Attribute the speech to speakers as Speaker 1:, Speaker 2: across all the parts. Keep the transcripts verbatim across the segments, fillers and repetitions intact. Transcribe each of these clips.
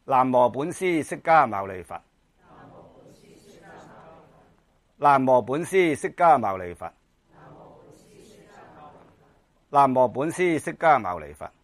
Speaker 1: 南無本師釋迦牟尼佛。南無本師釋迦牟尼佛。南無本師釋迦牟尼佛。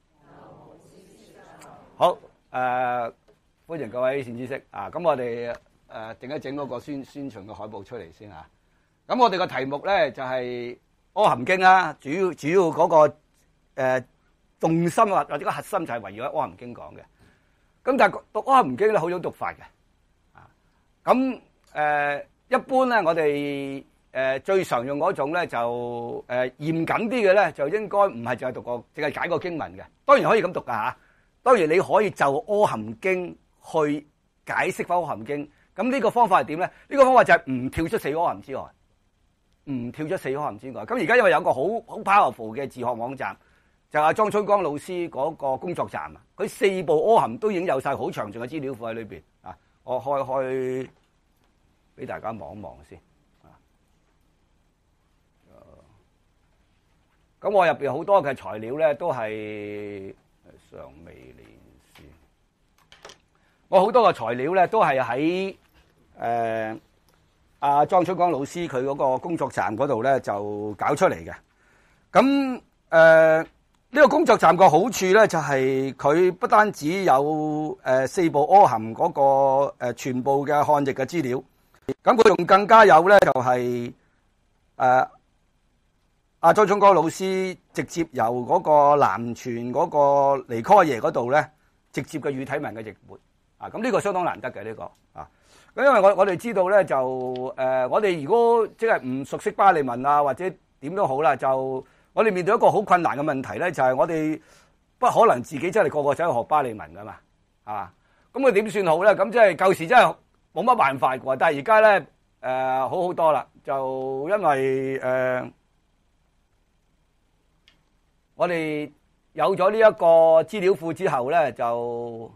Speaker 1: 好，誒、呃，歡迎各位善知識啊！咁我哋誒整一整嗰個宣宣傳嘅海報出嚟先嚇。咁我哋個題目咧就係、是《阿含經》啦，主要主要嗰、那個誒、呃、重心或或者個核心就係圍繞喺《阿含經》講嘅。咁但係讀《阿含經》咧好種讀法嘅，啊，咁誒、呃、一般咧我哋誒、呃、最常用嗰種咧就誒、呃、嚴謹啲嘅咧就應該唔係淨係讀個淨係解個經文嘅，當然可以咁讀噶嚇。當然你可以就《阿含經》去解釋翻《阿含經》，咁呢個方法係點咧？呢、這個方法就係唔跳出四阿含之外，唔跳出四阿含之外。咁而家因為有個好好 powerful 嘅自學網站。就阿莊春光老師嗰個工作站啊，佢四部阿含都已經有晒好詳盡嘅資料庫喺裏邊啊！我開開俾大家望一望先啊。咁我入邊好多嘅材料咧，都係尚未連線。我好多嘅材料咧，都係喺誒阿莊春光老師佢嗰個工作站嗰度咧，就搞出嚟嘅。咁誒。呃呢個工作站個好處咧，就係佢不單止有誒四部阿含嗰個誒全部嘅漢譯嘅資料，咁佢仲更加有咧，就係誒阿莊春光老師直接由嗰個南傳嗰個尼科耶嗰度咧，直接嘅語體文嘅譯本啊，咁呢個相當難得嘅呢個啊，咁因為我我哋知道咧，就誒我哋如果即係唔熟悉巴利文啊，或者點都好啦，就我哋面對一個好困難嘅問題咧，就係我哋不可能自己真係個個走去學巴利文噶嘛，係嘛？咁佢點算好咧？咁即係舊時真係冇乜辦法㗎，但係而家咧誒好好多啦，就因為誒、呃、我哋有咗呢一個資料庫之後咧，就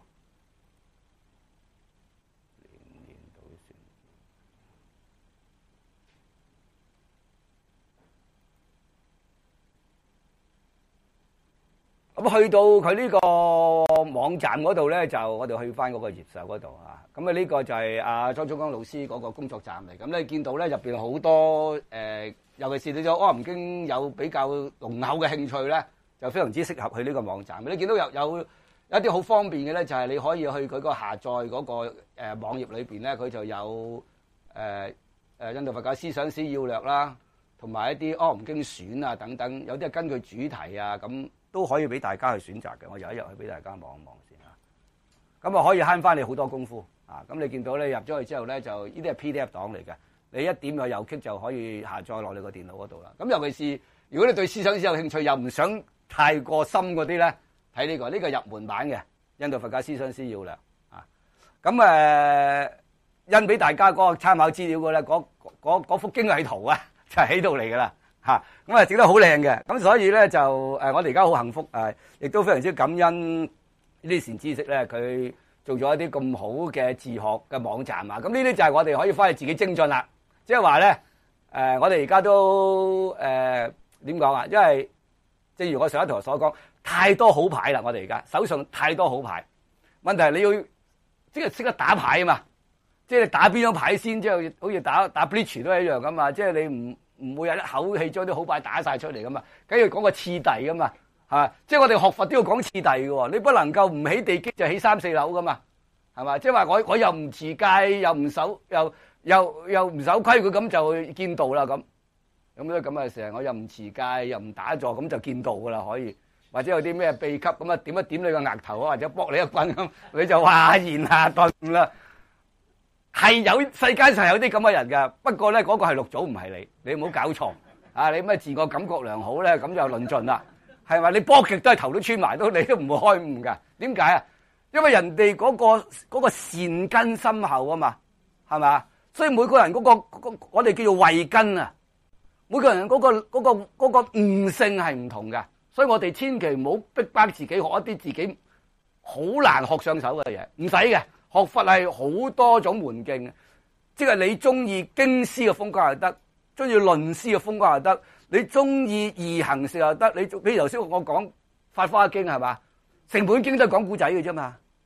Speaker 1: 咁去到佢呢個網站嗰度咧，就我哋去翻嗰個頁首嗰度啊。咁啊，呢個就係阿莊春光老師嗰個工作站嚟。咁你見到咧入邊好多誒、呃，尤其是你對《阿含經》有比較濃厚嘅興趣咧，就非常之適合去呢個網站。你見到有有一啲好方便嘅咧，就係、是、你可以去佢個下載嗰個誒網頁裏邊咧，佢就有誒誒、呃、印度佛教思想史要略啦，同埋一啲《阿含經選》啊等等，有啲係根據主題啊咁。都可以俾大家去選擇嘅，我有一日去俾大家望一望先啊。咁啊可以慳翻你好多功夫啊！咁你見到咧入咗去之後咧，就呢啲係 P D F 檔嚟嘅，你一點個右擊就可以下載落你個電腦嗰度啦。咁尤其是如果你對思想史有興趣，又唔想太過深嗰啲咧，睇呢個呢個入門版嘅印度佛教思想史要略啊。咁誒印俾大家嗰個參考資料嘅咧，嗰嗰幅經緯圖啊，就係喺度嚟㗎啦。嚇咁啊，整得好靚嘅，咁所以咧就誒，我哋而家好幸福誒，亦都非常之感恩呢啲善知識咧，佢做咗一啲咁好嘅自學嘅網站啊！咁呢啲就係我哋可以翻去自己精進啦。即係話咧誒，我哋而家都誒點講啊？因為正如我上一堂所講，太多好牌啦！我哋而家手上太多好牌，問題係你要即係識得打牌啊嘛！即係你打邊張牌先，即係好似打打 bridge 都係一樣噶嘛！即係你唔唔會有一口氣將啲好牌打晒出嚟噶嘛，梗要講個次第噶嘛，係嘛？即係我哋學佛都要講次第嘅喎，你不能夠唔起地基就起三四樓噶嘛，係嘛？即係話我我又唔持戒，又唔守，又又又唔守規矩，咁就見道啦咁。咁咧咁嘅時候，我又唔持戒，又唔打坐，咁就見道噶啦，可以。或者有啲咩秘笈咁啊，點一點你個額頭啊，或者卜你一棍咁，你就話言下頓啦。係有世界上有啲咁嘅人㗎，不過咧嗰個係六祖，唔係你，你唔好搞錯啊！你咩自我感覺良好咧，咁就論盡啦，係咪？你搏極都係頭都穿埋，都你都唔會開悟㗎。點解啊？因為人哋嗰個嗰個善根深厚啊嘛，係咪？所以每個人嗰個嗰個我哋叫做慧根啊，每個人嗰個嗰個嗰個悟性係唔同㗎，所以我哋千祈唔好逼迫自己學一啲自己好難學上手嘅嘢，唔使嘅。學佛係好多種門徑，即係你中意經師嘅風格又得，中意論師嘅風格又得，你中意易行式又得。你比如頭先我講《法華經》係嘛，成本經都係講古仔嘅啫嘛。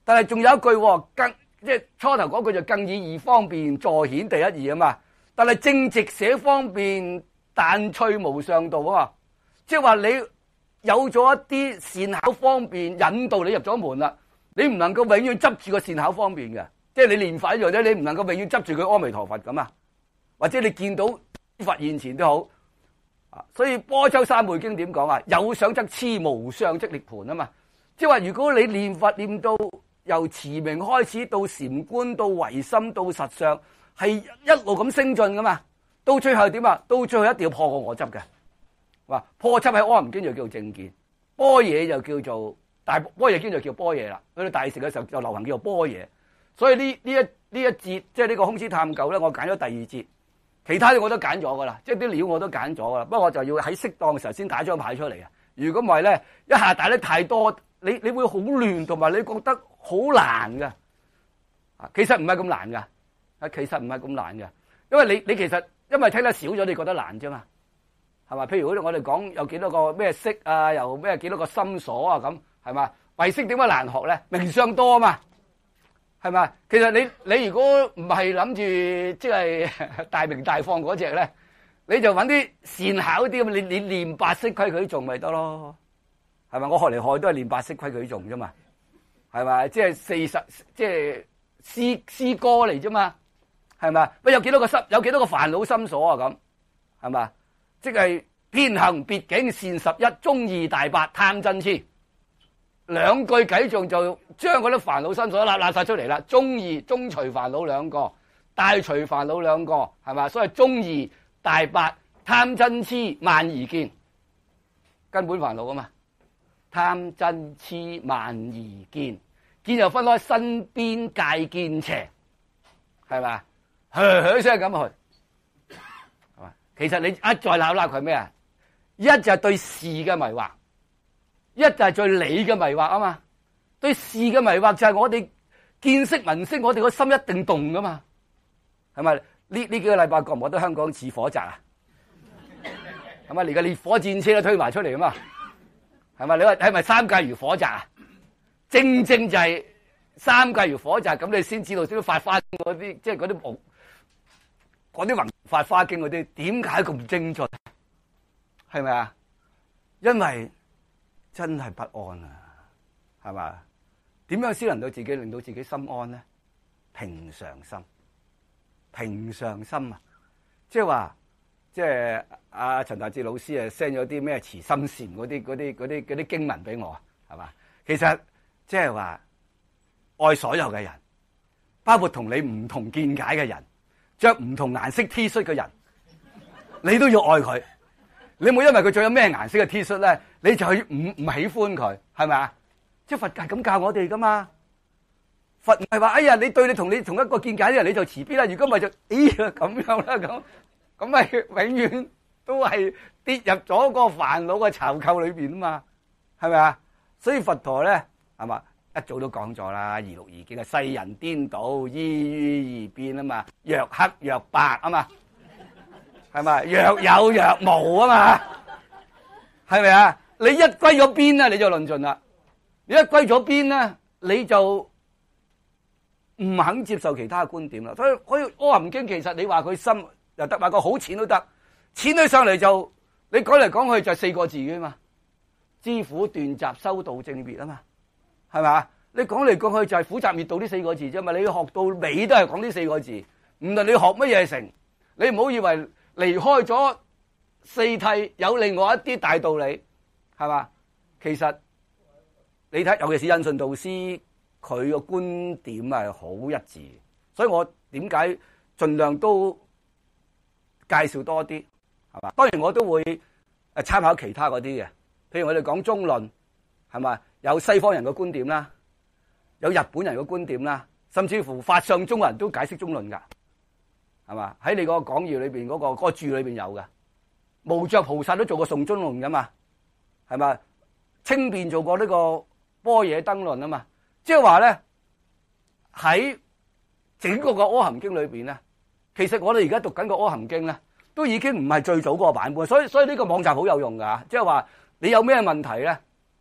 Speaker 1: 但係仲有一句更即係初頭嗰句就更以義方便，助顯第一義啊嘛。但係正直寫方便，但趣無上道啊嘛。即係話你有咗一啲善巧方便引導你入咗門啦，你唔能夠永遠執住個善巧方便嘅，即係你練佛一樣啫，你唔能夠永遠執住佢阿彌陀佛咁啊，或者你見到佛現前都好啊。所以般舟三昧經點講啊？有想則痴，無相即涅槃啊嘛。即係話如果你練佛練到由持名開始到禪觀到唯心到實相，係一路咁升進噶嘛，到最後點啊？到最後一定要破過我執嘅。話破執喺《阿含經》就叫做正見，般若就叫做大般若經就叫般若啦。去到大乘嘅時候就流行叫做般若。所以呢呢一呢一節即係呢個空師探究咧，我揀咗第二節，其他啲我都揀咗噶啦，即係啲料我都揀咗噶啦。不過我就要喺適當嘅時候先打張牌出嚟啊！如果唔係咧，一下打得太多，你你會好亂，同埋你覺得好難噶。啊，其實唔係咁難噶，啊，其實唔係咁難噶，因為你你其實因為聽得少咗，你覺得難啫嘛。係嘛？譬如好似我哋講有幾多個咩色啊，又咩幾多個心所啊咁，係嘛？唯識點解難學咧？名相多啊嘛，係嘛？其實你你如果唔係諗住即係大明大放嗰隻咧，你就揾啲善巧啲咁，你你練八識規矩頌咪得咯，係嘛？我學嚟學去都係練八識規矩頌啫嘛，係嘛？即係四十即係詩詩歌嚟啫嘛，係嘛？喂，有幾多個心？有幾多個煩惱心所啊？咁係嘛？即係遍行別境善十一，中二大八貪嗔癡，兩句偈頌就將嗰啲煩惱心所揦揦晒出嚟啦。中二中除煩惱兩個，大除煩惱兩個，係嘛？所以中二大八貪嗔癡慢疑見，根本煩惱啊嘛。貪嗔癡慢疑見，見又分開身邊界見邪，係嘛？噓噓聲咁去。其實你一再鬧鬧佢咩啊？一就係對事嘅迷惑，一就係對理嘅迷惑啊嘛。對事嘅迷惑就係我哋見識聞識，我哋個心一定動噶嘛，係咪？呢呢幾個禮拜覺唔覺得香港似火宅啊？係咪？連個烈火戰車都推埋出嚟啊嘛？係咪？你話係咪三界如火宅啊？正正就係三界如火宅，咁你先知道先發花嗰啲，即係嗰啲嗰啲《弘法華經》嗰啲點解咁精進？係咪啊？因為真係不安啊，係嘛？點樣先能夠自己令到自己心安咧？平常心，平常心啊！即係話，即係阿陳達志老師啊 send 咗啲咩慈心禪嗰啲嗰啲嗰啲嗰啲經文俾我，係嘛？其實即係話愛所有嘅人，包括同你唔同見解嘅人。着唔同顏色 T 恤嘅人，你都要愛佢。你冇因為佢着咗咩顏色嘅 T 恤咧，你就去唔唔喜歡佢，係咪啊？即係佛教咁教我哋噶嘛。佛唔係話哎呀，你對你同你同一個見解啲人你就慈悲啦。如果唔係就哎呀咁樣啦，咁咁咪永遠都係跌入咗個煩惱嘅巢臼裏邊啊嘛，係咪啊？所以佛陀咧係嘛？一早都講咗啦，二六二經啊，世人顛倒，依於而變啊嘛，若黑若白啊嘛，係咪？若有若無啊嘛，係咪啊？你一歸咗邊咧，你就論盡啦。你一歸咗邊咧，你就唔肯接受其他嘅觀點啦。所以可以《阿含經》其實你話佢深又得，話個好淺都得，淺起上嚟就你講嚟講去就四個字嘅嘛，知苦斷集修道正滅啊嘛。係嘛？你講嚟講去就係苦集滅道呢四個字啫嘛。你學到尾都係講呢四個字。唔論你學乜嘢成，你唔好以為離開咗四諦有另外一啲大道理，係嘛？其實你睇，尤其是印順導師，佢個觀點係好一致。所以我點解盡量都介紹多啲，係嘛？當然我都會誒參考其他嗰啲嘅，譬如我哋講中論，係嘛？有西方人嘅觀點啦，有日本人嘅觀點啦，甚至乎法相中國人都解釋中論噶，係嘛？喺你個講義裏邊嗰個嗰個注裏邊有嘅，無著菩薩都做過誦中論噶嘛，係嘛？清辯做過呢個般若燈論啊嘛，即係話咧喺整個個阿含經裏邊咧，其實我哋而家讀緊個阿含經咧，都已經唔係最早嗰個版本，所以所以呢個網站好有用噶，即係話你有咩問題咧？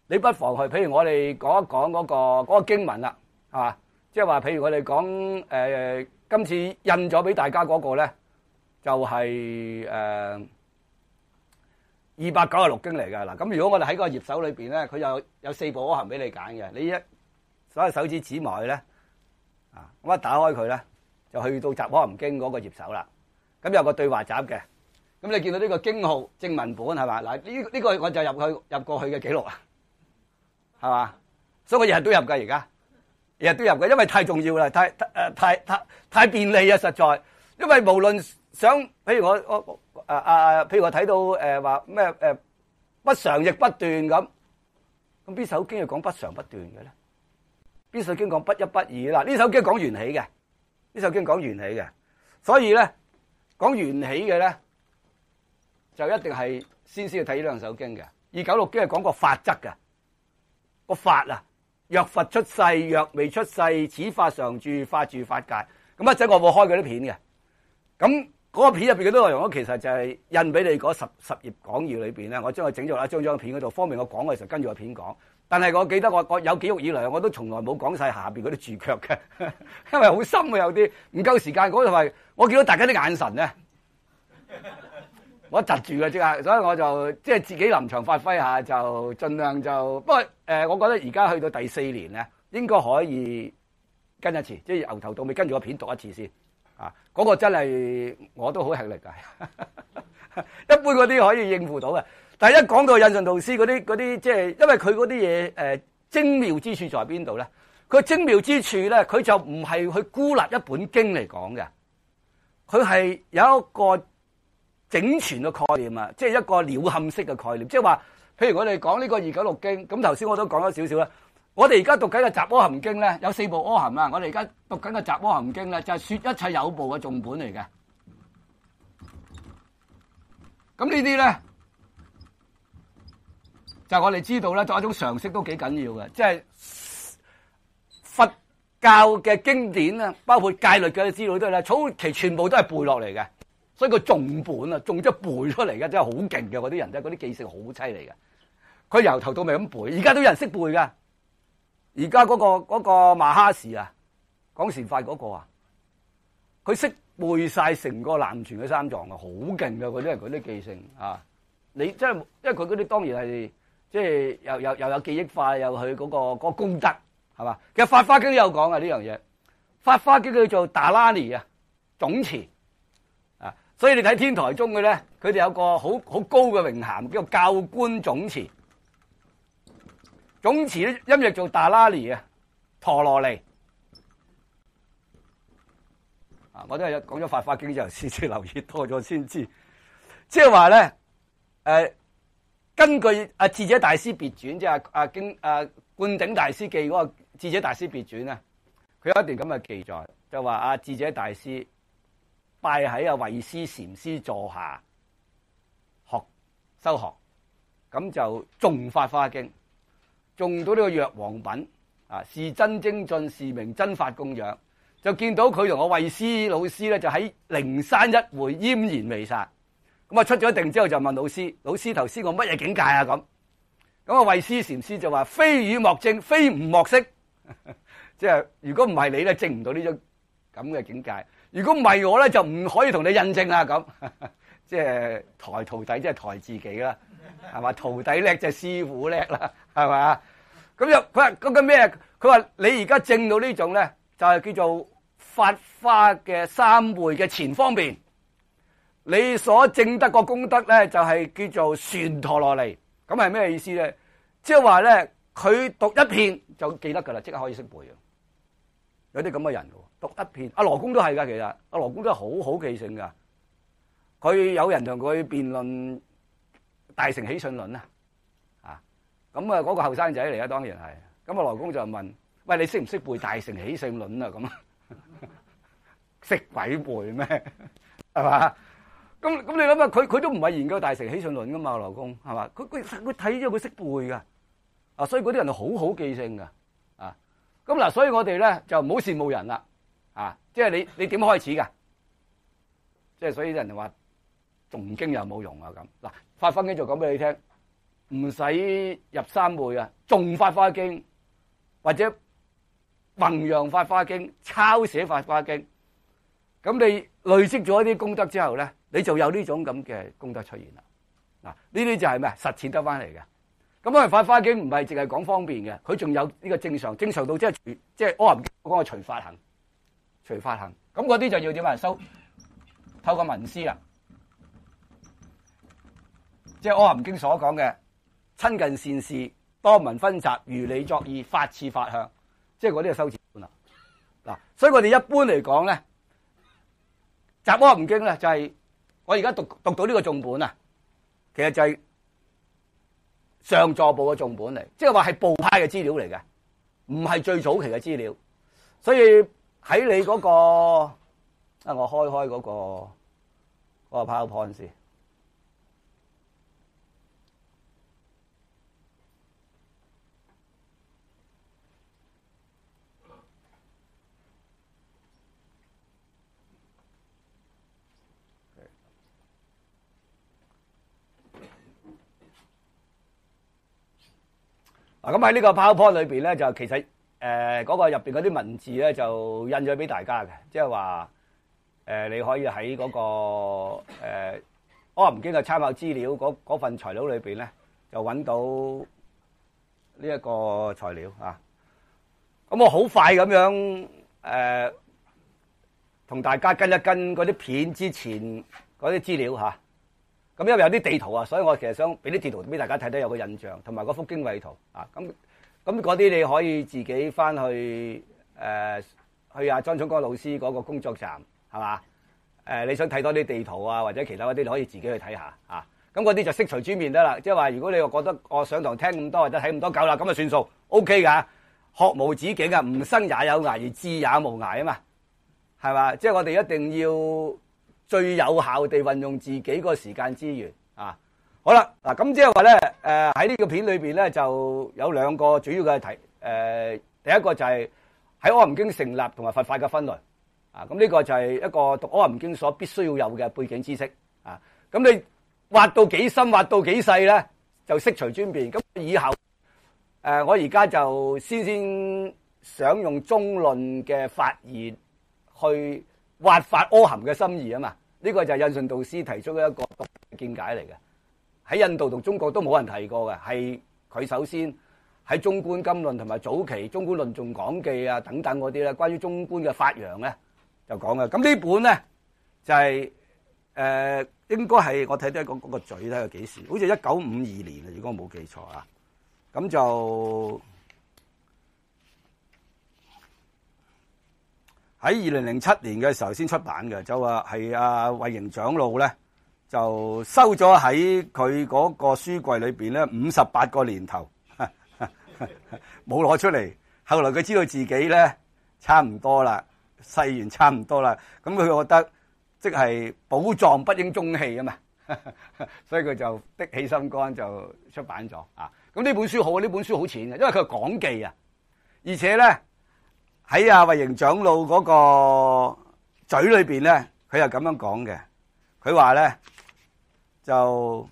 Speaker 1: 你不妨去，譬如我哋講一講嗰個嗰個經文啦，係嘛？即係話，譬如我哋講誒今次印咗俾大家嗰個咧，就係誒二百九十六經嚟㗎嗱。咁如果我哋喺個頁首裏邊咧，佢有有四部阿含俾你揀嘅，你一所有手指指埋去咧，啊咁一打開佢咧，就去到雜阿含經嗰個頁首啦。咁有個對話集嘅，咁你見到呢個經號正文本係嘛？嗱呢呢個我就入去入過去嘅記錄啊，係嘛？所以我日日都入㗎，而家日日都入嘅，因為太重要啦，太誒太太太便利啊，實在。因為無論想，譬如我我誒啊，譬如我睇到誒話咩誒不常亦不斷咁，咁邊首經係講不常不斷嘅咧？邊首經講不一不二啦？呢首經講緣起嘅，呢首經講緣起嘅，所以咧講緣起嘅咧，就一定係先先去睇呢兩首經嘅。二九六經係講個法則嘅，個法啊，若佛出世，若未出世，此法常住，法住法界。咁一陣我會開嗰啲片嘅。咁嗰個片入邊嘅啲內容咧，其實就係印俾你嗰十十頁講義裏邊咧，我將佢整咗一張張片嗰度，方便我講嘅時候跟住個片講。但係我記得我我有記錄以來，我都從來冇講晒下邊嗰啲注腳嘅，因為好深啊，有啲唔夠時間講就係我見到大家啲眼神咧，我窒住嘅即係，所以我就即係自己臨場發揮下，就盡量就不過誒、呃，我覺得而家去到第四年咧，應該可以跟一次，即係由頭到尾跟住個片讀一次先啊！嗰、那個真係我都好吃力㗎，一般嗰啲可以應付到嘅。但係一講到印順導師嗰啲嗰啲，即係因為佢嗰啲嘢誒精妙之處在邊度咧？佢精妙之處咧，佢就唔係去孤立一本經嚟講嘅，佢係有一個整全嘅概念啊，即係一個鳥瞰式嘅概念。即係話，譬如我哋講呢個二九六經，咁頭先我都講咗少少啦。我哋而家讀緊嘅雜阿含經咧，有四部阿含啊。我哋而家讀緊嘅雜阿含經咧，就係說一切有部嘅重本嚟嘅。咁呢啲咧，就我哋知道咧，作為一種常識都幾緊要嘅，即係佛教嘅經典啊，包括戒律嘅資料都係咧，早期全部都係背落嚟嘅，所以個重本啊，重咗背出嚟嘅，真係好勁嘅嗰啲人，真係嗰啲記性好犀利嘅。佢由頭到尾咁背，而家都有人識背㗎。而家嗰個嗰個馬哈士啊，講禪法嗰個啊，佢識背晒成個南傳嘅三藏啊，好勁嘅嗰啲人，嗰啲記性啊！你真係，因為佢嗰啲當然係即係又又又有記憶化，又佢嗰個嗰個功德係嘛？其實《法華經》都有講啊呢樣嘢，《法華經》叫做達拉尼啊總持啊，所以你睇天台宗嘅咧，佢哋有個好好高嘅榮銜，叫做教官總持。總持咧音譯做達拉尼啊，陀羅尼啊，我都係講咗《法華經》之後先至留意多咗先知，即係話咧誒，根據阿智者大師別傳，即係阿阿經阿灌頂大師記嗰個智者大師別傳咧，佢有一段咁嘅記載，就話阿智者大師拜喺阿慧思禪師座下學修學，咁就誦《法華經》。中到呢個藥王品啊，是真精進，是名真法供養。就見到佢同我慧思老師咧，就喺靈山一會奄然未殺。咁啊出咗定之後就問老師：老師頭先我乜嘢境界啊？咁咁啊慧思禪師就話：非汝莫證，非吾莫識。即係如果唔係你咧，證唔到呢種咁嘅境界。如果唔係我咧，就唔可以同你印證啦。咁即係抬徒弟，即係抬自己啦。係嘛？徒弟叻就師傅叻啦，係嘛？咁又佢話嗰個咩？佢話你而家證到呢種咧，就係叫做法華嘅三會嘅前方便。你所證得個功德咧，就係叫做旋陀羅尼。咁係咩意思咧？即係話咧，佢讀一遍就記得噶啦，即刻可以識背啊！有啲咁嘅人嘅，讀一遍。阿羅公都係噶，其實阿羅公都係好好記性噶。佢有人同佢辯論大乘喜信論啊，啊，咁啊嗰個後生仔嚟啊，當然係。咁啊羅公就問：喂，你識唔識背大乘喜信論啊？咁識鬼背咩？係嘛？咁咁你諗下，佢佢都唔係研究大乘喜信論噶嘛？羅公係嘛？佢佢佢睇咗佢識背噶，啊，所以嗰啲人係好好記性噶，啊，咁嗱，所以我哋咧就唔好羨慕人啦，啊，即係你你點開始噶？即係所以啲人話。誦經又冇用啊咁嗱，法華經就講俾你聽， 唔使入三昧啊，誦法華經或者弘揚法華經、抄寫法華經，咁你累積咗一啲功德之後咧，你就有呢種咁嘅功德出現啦。嗱，呢啲就係咩？實踐得翻嚟嘅。咁因為法華經唔係淨係講方便嘅，佢仲有呢個正常，正常到即係即係阿含經講嘅隨法行，隨法行。咁嗰啲就要點啊？收透過文思啊，即係阿含經所講嘅親近善事，多聞熏習，如理作意，法次法向，即係嗰啲係修持觀啦。嗱，所以我哋一般嚟講咧，集阿含經咧就係、是、我而家讀讀到呢個頌本啊，其實就係上座部嘅頌本嚟，即係話係部派嘅資料嚟嘅，唔係最早期嘅資料。所以喺你嗰、那個啊，我開開嗰、那個嗰、那個 PowerPoint 先。嗱，咁喺呢個 PowerPoint 裏邊咧，就其實誒嗰、呃那個入邊嗰啲文字咧，就印咗俾大家嘅，即係話誒你可以喺嗰、那個誒阿含經嘅參考資料嗰份材料裏邊咧，就揾到呢一個材料啊。咁我好快咁樣誒同、呃、大家跟一跟嗰啲片之前嗰啲資料嚇。咁因為有啲地圖啊，所以我其實想俾啲地圖俾大家睇睇，有個印象，同埋嗰幅經緯圖啊。咁咁嗰啲你可以自己翻去誒、呃、去阿張聰光老師嗰個工作站係嘛？誒、呃、你想睇多啲地圖啊，或者其他嗰啲，你可以自己去睇下啊。咁嗰啲就悉隨尊便得啦。即係話，如果你又覺得我上堂聽咁多或者睇咁多夠啦，咁啊算數 OK 㗎。學無止境啊，吾生也有涯，而智也無涯啊嘛，係嘛？即係我哋一定要最有效地運用自己個時間資源啊！好啦，嗱咁即係話咧，誒喺呢個片裏邊咧就有兩個主要嘅題，誒、呃、第一個就係喺阿含經成立同埋佛法嘅分類啊！咁呢個就係一個讀阿含經所必須要有嘅背景知識啊！咁你挖到幾深，挖到幾細咧，就悉隨尊便。咁以後誒、呃，我而家就先先想用中論嘅發言去挖發阿含嘅心意啊嘛，呢個就係印順導師提出嘅一個獨特見解嚟嘅。喺印度同中國都冇人提過嘅，係佢首先喺中觀金論同埋早期中觀論頌講記啊等等嗰啲咧，關於中觀嘅發揚咧就講嘅。咁呢本咧就係、是、誒、呃、應該係我睇睇嗰嗰個嘴睇下幾時，好似一九五二年啊，如果我冇記錯啊，咁就。喺二零零七年嘅時候先出版嘅，就話係阿慧營長老咧就收咗喺佢嗰個書櫃裏邊咧五十八個年頭，冇攞出嚟。後來佢知道自己咧差唔多啦，誓言差唔多啦，咁佢覺得即係寶藏不應中棄啊嘛，所以佢就的起心肝就出版咗啊。咁呢本書好，呢本書好淺嘅，因為佢係講記啊，而且咧。喺阿慧營長老嗰個嘴裏邊咧，佢又咁樣講嘅。佢話咧就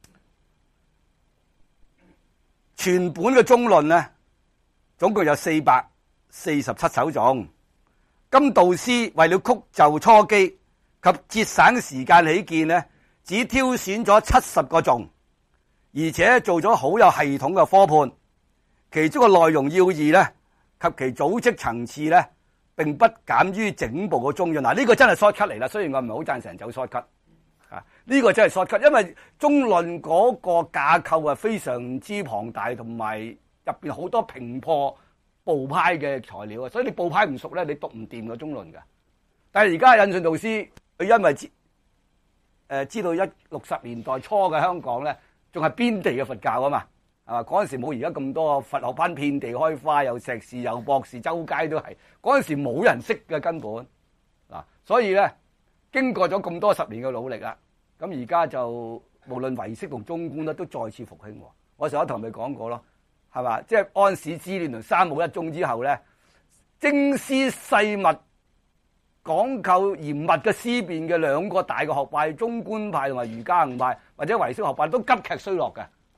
Speaker 1: 全本嘅中論咧，總共有四百四十七首頌。今導師為了曲就初機及節省時間起見咧，只挑選咗七十個頌，而且做咗好有系統嘅科判，其中嘅內容要義咧。及其組織層次咧，並不減於整部嘅中論。嗱，呢個真係 short cut 嚟啦。雖然我唔係好贊成走 short cut，啊，呢個真係 short cut，因為中論嗰個架構係非常之龐大，同埋入邊好多平破部派嘅材料啊。所以你部派唔熟咧，你讀唔掂個中論㗎。但係而家印順導師，佢因為知誒知道一六十年代初嘅香港咧，仲係邊地嘅佛教啊嘛。啊！嗰陣時冇而家咁多佛學班遍地開花，有碩士有博士，周街都係。嗰陣時冇人識嘅根本嗱，所以咧經過咗咁多十年嘅努力啦，咁而家就無論唯識同中觀咧都再次復興。我上一堂咪講過咯，係嘛？即係安史之亂同三武一宗之後咧，精絲細密、講究嚴密嘅思辨嘅兩個大嘅學派，中觀派同埋瑜伽行派或者唯識學派都急劇衰落嘅。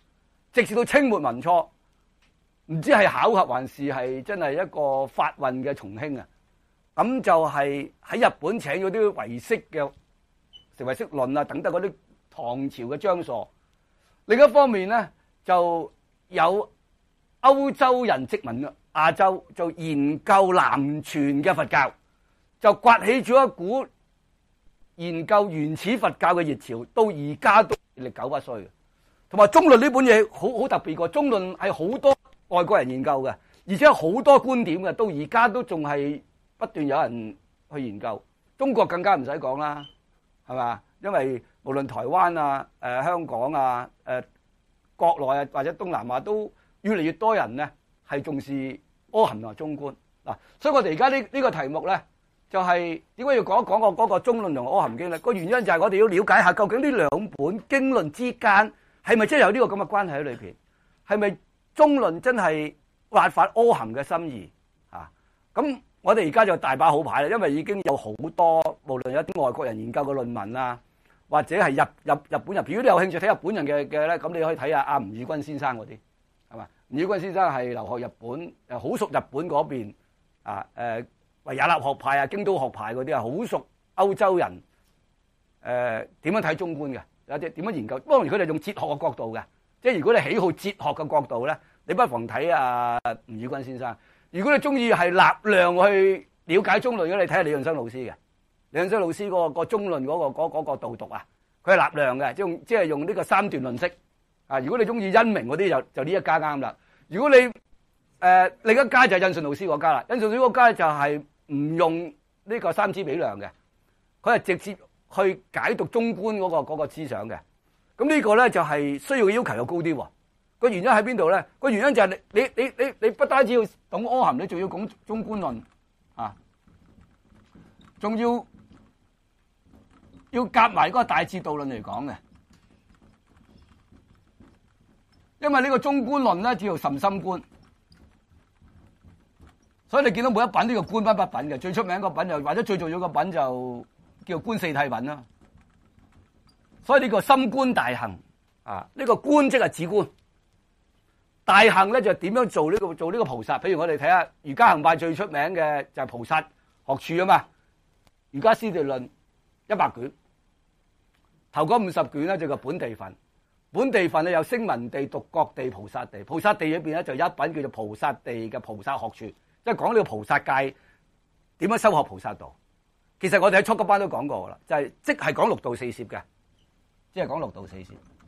Speaker 1: 直至到清末民初，唔知係巧合還是係真係一個發運嘅重興啊！咁就係喺日本請咗啲遺式嘅成遺式論啊等等嗰啲唐朝嘅章數。另一方面咧，就有歐洲人殖民亞洲，就研究南傳嘅佛教，就刮起咗一股研究原始佛教嘅熱潮，到而家都歷久不衰。同埋中論呢本嘢好好特別個，中論係好多外國人研究嘅，而且好多觀點嘅，到而家都仲係不斷有人去研究。中國更加唔使講啦，係嘛？因為無論台灣啊、誒、呃、香港啊、誒、呃、國內啊或者東南亞都越嚟越多人咧係重視阿含同中觀嗱，所以我哋而家呢呢個題目咧就係點解要講一講個嗰個中論同阿含經咧？個原因就係我哋要了解下究竟呢兩本經論之間係咪真係有呢個咁嘅關係喺裏邊？係咪中論真係挖發阿含嘅心意啊？咁我哋而家就大把好牌啦，因為已經有好多無論有啲外國人研究嘅論文啊，或者係日日日本人，如果你有興趣睇日本人嘅嘅咧，咁你可以睇下阿吳宇君先生嗰啲，係嘛？吳宇君先生係留學日本，誒好熟日本嗰邊啊，誒維也納學派啊、京都學派嗰啲啊，好熟歐洲人誒點樣睇中觀嘅，有啲點樣研究。當然佢哋用哲學嘅角度嘅，即係如果你喜好哲學嘅角度咧，你不妨睇阿吳宇君先生。如果你中意係納量去了解中論嘅，你睇下李潤生老師嘅。李潤生老師嗰個個中論嗰個嗰嗰個導讀啊，佢係納量嘅，即係用即係用呢個三段論式啊。如果你中意因明嗰啲，就就呢一家啱啦。如果你誒、呃、另一家就係印順老師嗰家啦，印順老師嗰家就係唔用呢個三支比量嘅，佢係直接去解讀中觀嗰個嗰個思想嘅。咁呢個咧就係需要嘅要求又高啲喎。個原因喺邊度咧？個原因就係你你你你你不單止要懂阿含，你仲要講中觀論啊，仲要要夾埋嗰個大智度論嚟講嘅。因為呢個中觀論咧叫做甚深觀，所以你見到每一品都叫觀不不品嘅。最出名個品就或者最重要個品就叫觀四諦品啦。所以呢個深觀大行啊，呢個觀即係止觀。大行咧就點樣做呢個做呢個菩薩？譬如我哋睇下瑜伽行派最出名嘅就係菩薩學處啊嘛，瑜伽師地論一百卷，頭嗰五十卷咧就叫本地分，本地分咧有聲聞地、獨覺地、菩薩地，菩薩地裏邊咧就有一品叫做菩薩地嘅菩薩學處，即係講呢個菩薩界點樣修學菩薩道。其實我哋喺初級班都講過噶啦，就係即係講六度四攝嘅，即係講六度四攝。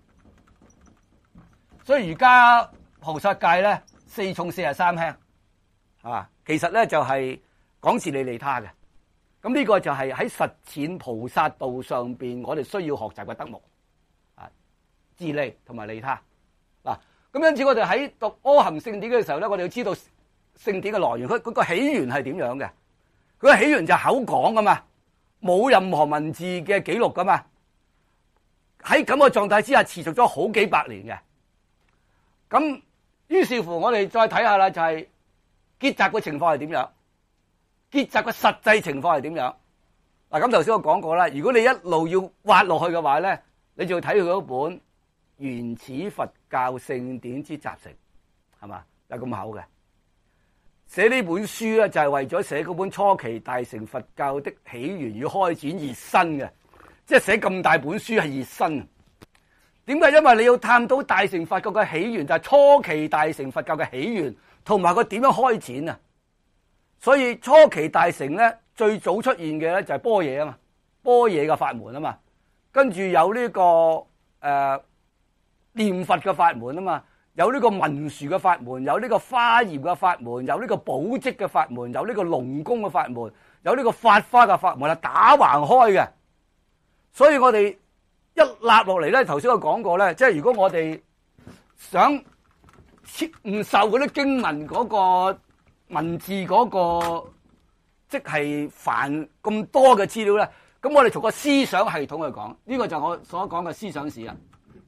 Speaker 1: 所以而家菩薩界咧四重四十三輕，啊，其實咧就係講自利利他嘅。咁呢個就係喺實踐菩薩道上邊，我哋需要學習嘅德目，啊，自利同埋利他。嗱，咁因此我哋喺讀阿含聖典嘅時候咧，我哋要知道聖典嘅來源，佢佢個起源係點樣嘅？佢個起源就係口講噶嘛，冇任何文字嘅記錄噶嘛。喺咁嘅狀態之下，持續咗好幾百年嘅。咁於是乎，我哋再睇下啦，就係結集嘅情況係點樣？結集嘅實際情況係點樣？嗱，咁頭先我講過啦，如果你一路要挖落去嘅話咧，你就要睇佢嗰本《原始佛教聖典之集成》，係嘛？有咁厚嘅。寫呢本書咧，就係為咗寫嗰本初期大乘佛教的起源與開展熱身嘅，即係寫咁大本書係熱身。點解？因為你要探討大乘佛教嘅起源，就係初期大乘佛教嘅起源，同埋佢點樣開展啊！所以初期大乘咧，最早出現嘅咧就係般若啊嘛，般若嘅法門啊嘛，跟住有呢、這個誒、呃、念佛嘅法門啊嘛，有呢個文殊嘅法門，有呢個華嚴嘅法門，有呢個寶積嘅法門，有呢個龍宮嘅法門，有呢個法花嘅法門啊，打橫開嘅。所以我哋一立落嚟咧，頭先我講過咧，即係如果我哋想唔受嗰啲經文嗰個文字嗰個，即係繁咁多嘅資料咧，咁我哋從個思想系統去講，呢個就係我所講嘅思想史啊。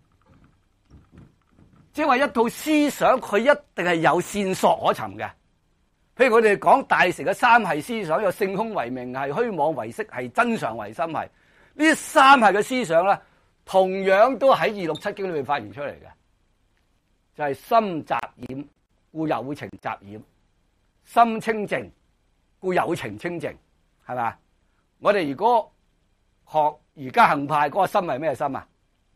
Speaker 1: 即係話一套思想，佢一定係有線索可尋嘅。譬如我哋講大乘嘅三系思想，有性空為名系、虛妄為色系、真常為心系。呢三系嘅思想咧，同樣都喺二六七經裏面發現出嚟嘅。 就係心雜染，故有情雜染；心清淨，故有情清淨，係嘛？我哋如果學瑜伽行派嗰個心係咩心啊？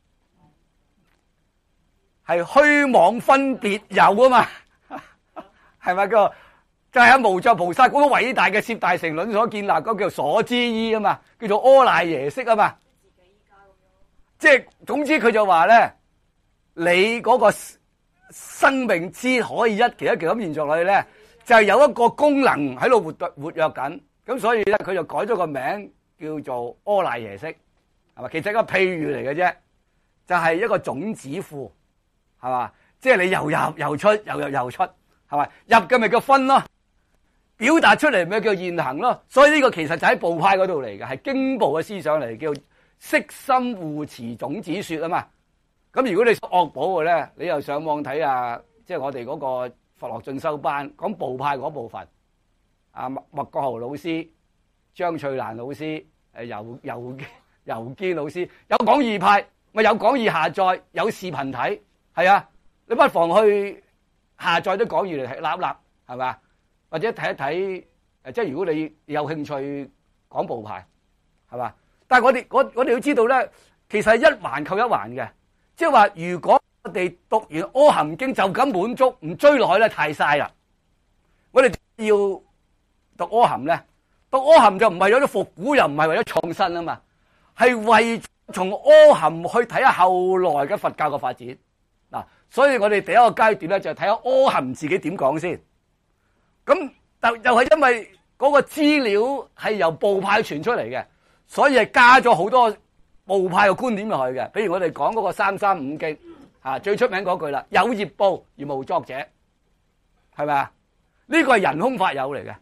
Speaker 1: 係虛妄分別有啊嘛，係咪個？就係喺無著菩薩嗰個偉大嘅攝大乘論所建立嗰個叫所知依啊嘛，叫做阿賴耶識啊嘛。即係總之佢就話咧，你嗰個生命之可以一期一期咁延續落去咧，就係有一個功能喺度活活躍緊。咁所以咧，佢就改咗個名叫做阿賴耶識，係嘛？其實係個譬喻嚟嘅啫，就係一個種子庫，係嘛？即係你又入又出，又入又出，係咪？入嘅咪叫分咯，表達出嚟咪叫現行咯。所以呢個其實就喺部派嗰度嚟嘅，係經部嘅思想嚟，叫悉心護持種子說啊嘛。咁如果你惡補嘅咧，你又上網睇下，即係我哋嗰個佛學進修班講部派嗰部分，啊麥麥國豪老師、張翠蘭老師、誒游游游堅老師有講義派，咪有講義下載，有視頻睇，係啊，你不妨去下載啲講義嚟睇，立一立，係嘛？或者睇一睇，誒，即係如果你有興趣講部派，係嘛？但係我哋我我哋要知道咧，其實係一環扣一環嘅，即係話如果我哋讀完《阿含經》就咁滿足，唔追落去咧太嘥啦。我哋要讀阿含咧，讀阿含就唔係為咗復古，又唔係為咗創新啊嘛，係為從阿含去睇下後來嘅佛教嘅發展嗱。所以我哋第一個階段咧就睇下阿含自己點講先。咁就又係因為嗰個資料係由部派傳出嚟嘅，所以係加咗好多部派嘅觀點落去嘅。比如我哋講嗰個三三五經啊，最出名嗰句啦，有業報而無作者，係咪啊？呢個係人空法有嚟嘅，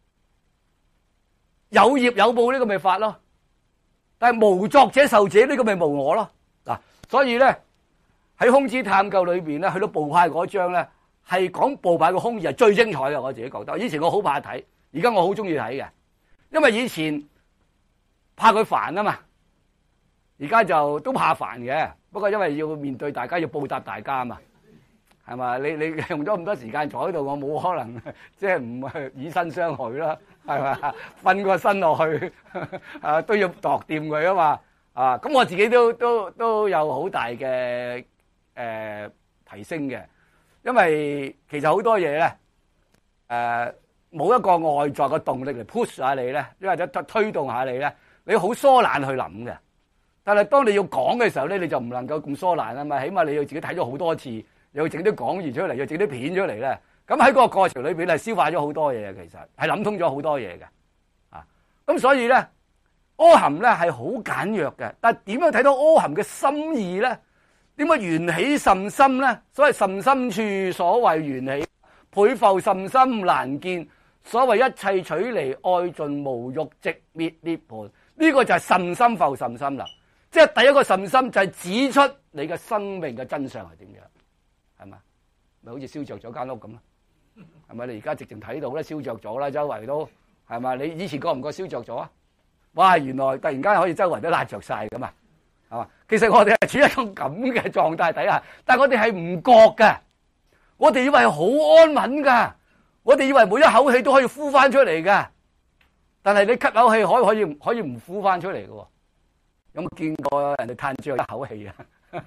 Speaker 1: 有業有報呢個咪法咯，但係無作者受者呢個咪無我咯嗱。所以咧喺空之探究裏邊咧，去到部派嗰章咧。係講部派嘅空義係最精彩嘅，我自己覺得。以前我好怕睇，而家我好中意睇嘅，因為以前怕佢煩啊嘛，而家就都怕煩嘅。不過因為要面對大家，要報答大家啊嘛，係嘛？你你用咗咁多時間坐喺度，我冇可能即係唔以身相許啦，係嘛？瞓個身落去啊都要度掂佢啊嘛啊！咁我自己都都都有好大嘅誒、呃、提升嘅。因為其實好多嘢咧，誒、呃、冇一個外在嘅動力嚟 push 下你咧，因為者推動下你咧，你好疏懶去諗嘅。但係當你要講嘅時候咧，你就唔能夠咁疏懶啊嘛。起碼你要自己睇咗好多次，又要整啲講義出嚟，又整啲片出嚟咧。咁喺嗰個過程裏邊係消化咗好多嘢，其實係諗通咗好多嘢嘅。啊，咁所以咧，阿含咧係好簡約嘅，但係點樣睇到阿含嘅心意咧？點解緣起甚深咧？所謂甚深處，所謂緣起；倍復甚深難見，所謂一切取離愛盡無欲寂滅涅槃。呢、這個就係甚深復甚深啦。即係第一個甚深就係指出你嘅生命嘅真相係點樣，係嘛？咪好似燒着咗間屋咁咯，係咪？你而家直情睇到咧，燒着咗啦，周圍都係嘛？你以前覺唔覺燒着咗啊？哇！原來突然間可以周圍都焫着晒咁啊！係嘛？其實我哋係處於一種咁嘅狀態底下，但係我哋係唔覺㗎。我哋以為好安穩㗎，我哋以為每一口氣都可以呼翻出嚟㗎。但係你吸口氣可以可以可以唔呼翻出嚟嘅喎？有冇見過人哋嘆最後一口氣啊？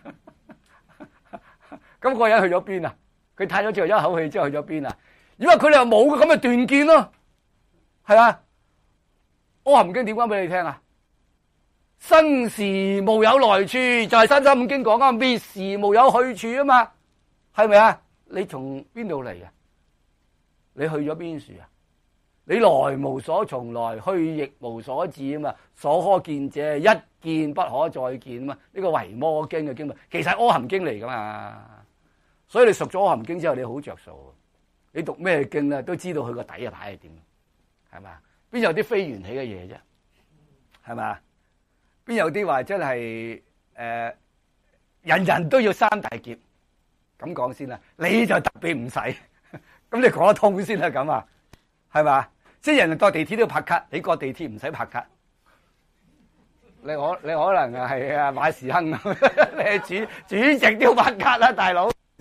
Speaker 1: 咁嗰個人去咗邊啊？佢嘆咗最後一口氣之後去咗邊啊？因為佢哋又冇咁嘅斷見咯，係啊？阿含經點講俾你聽啊？生時無有來處，就係三三五經講啊，滅時無有去處啊嘛，係咪啊？你從邊度嚟啊？你去咗邊處啊？你來無所從來，去亦無所至啊嘛。所可見者，一見不可再見啊嘛。呢個維摩經嘅經文，其實係阿含經嚟噶嘛。所以你熟咗阿含經之後，你好着數。你讀咩經咧，都知道佢個底嘅牌係點，係嘛？邊有啲非緣起嘅嘢啫，係嘛？邊有啲話真係誒、呃，人人都要三大劫，咁講先啦。你就特別唔使，咁你講得通先啦，咁啊，係嘛？即係人人坐地鐵都要拍卡，你過地鐵唔使拍卡。你可你可能啊係啊馬時亨，你係主主席都要拍卡啦，大佬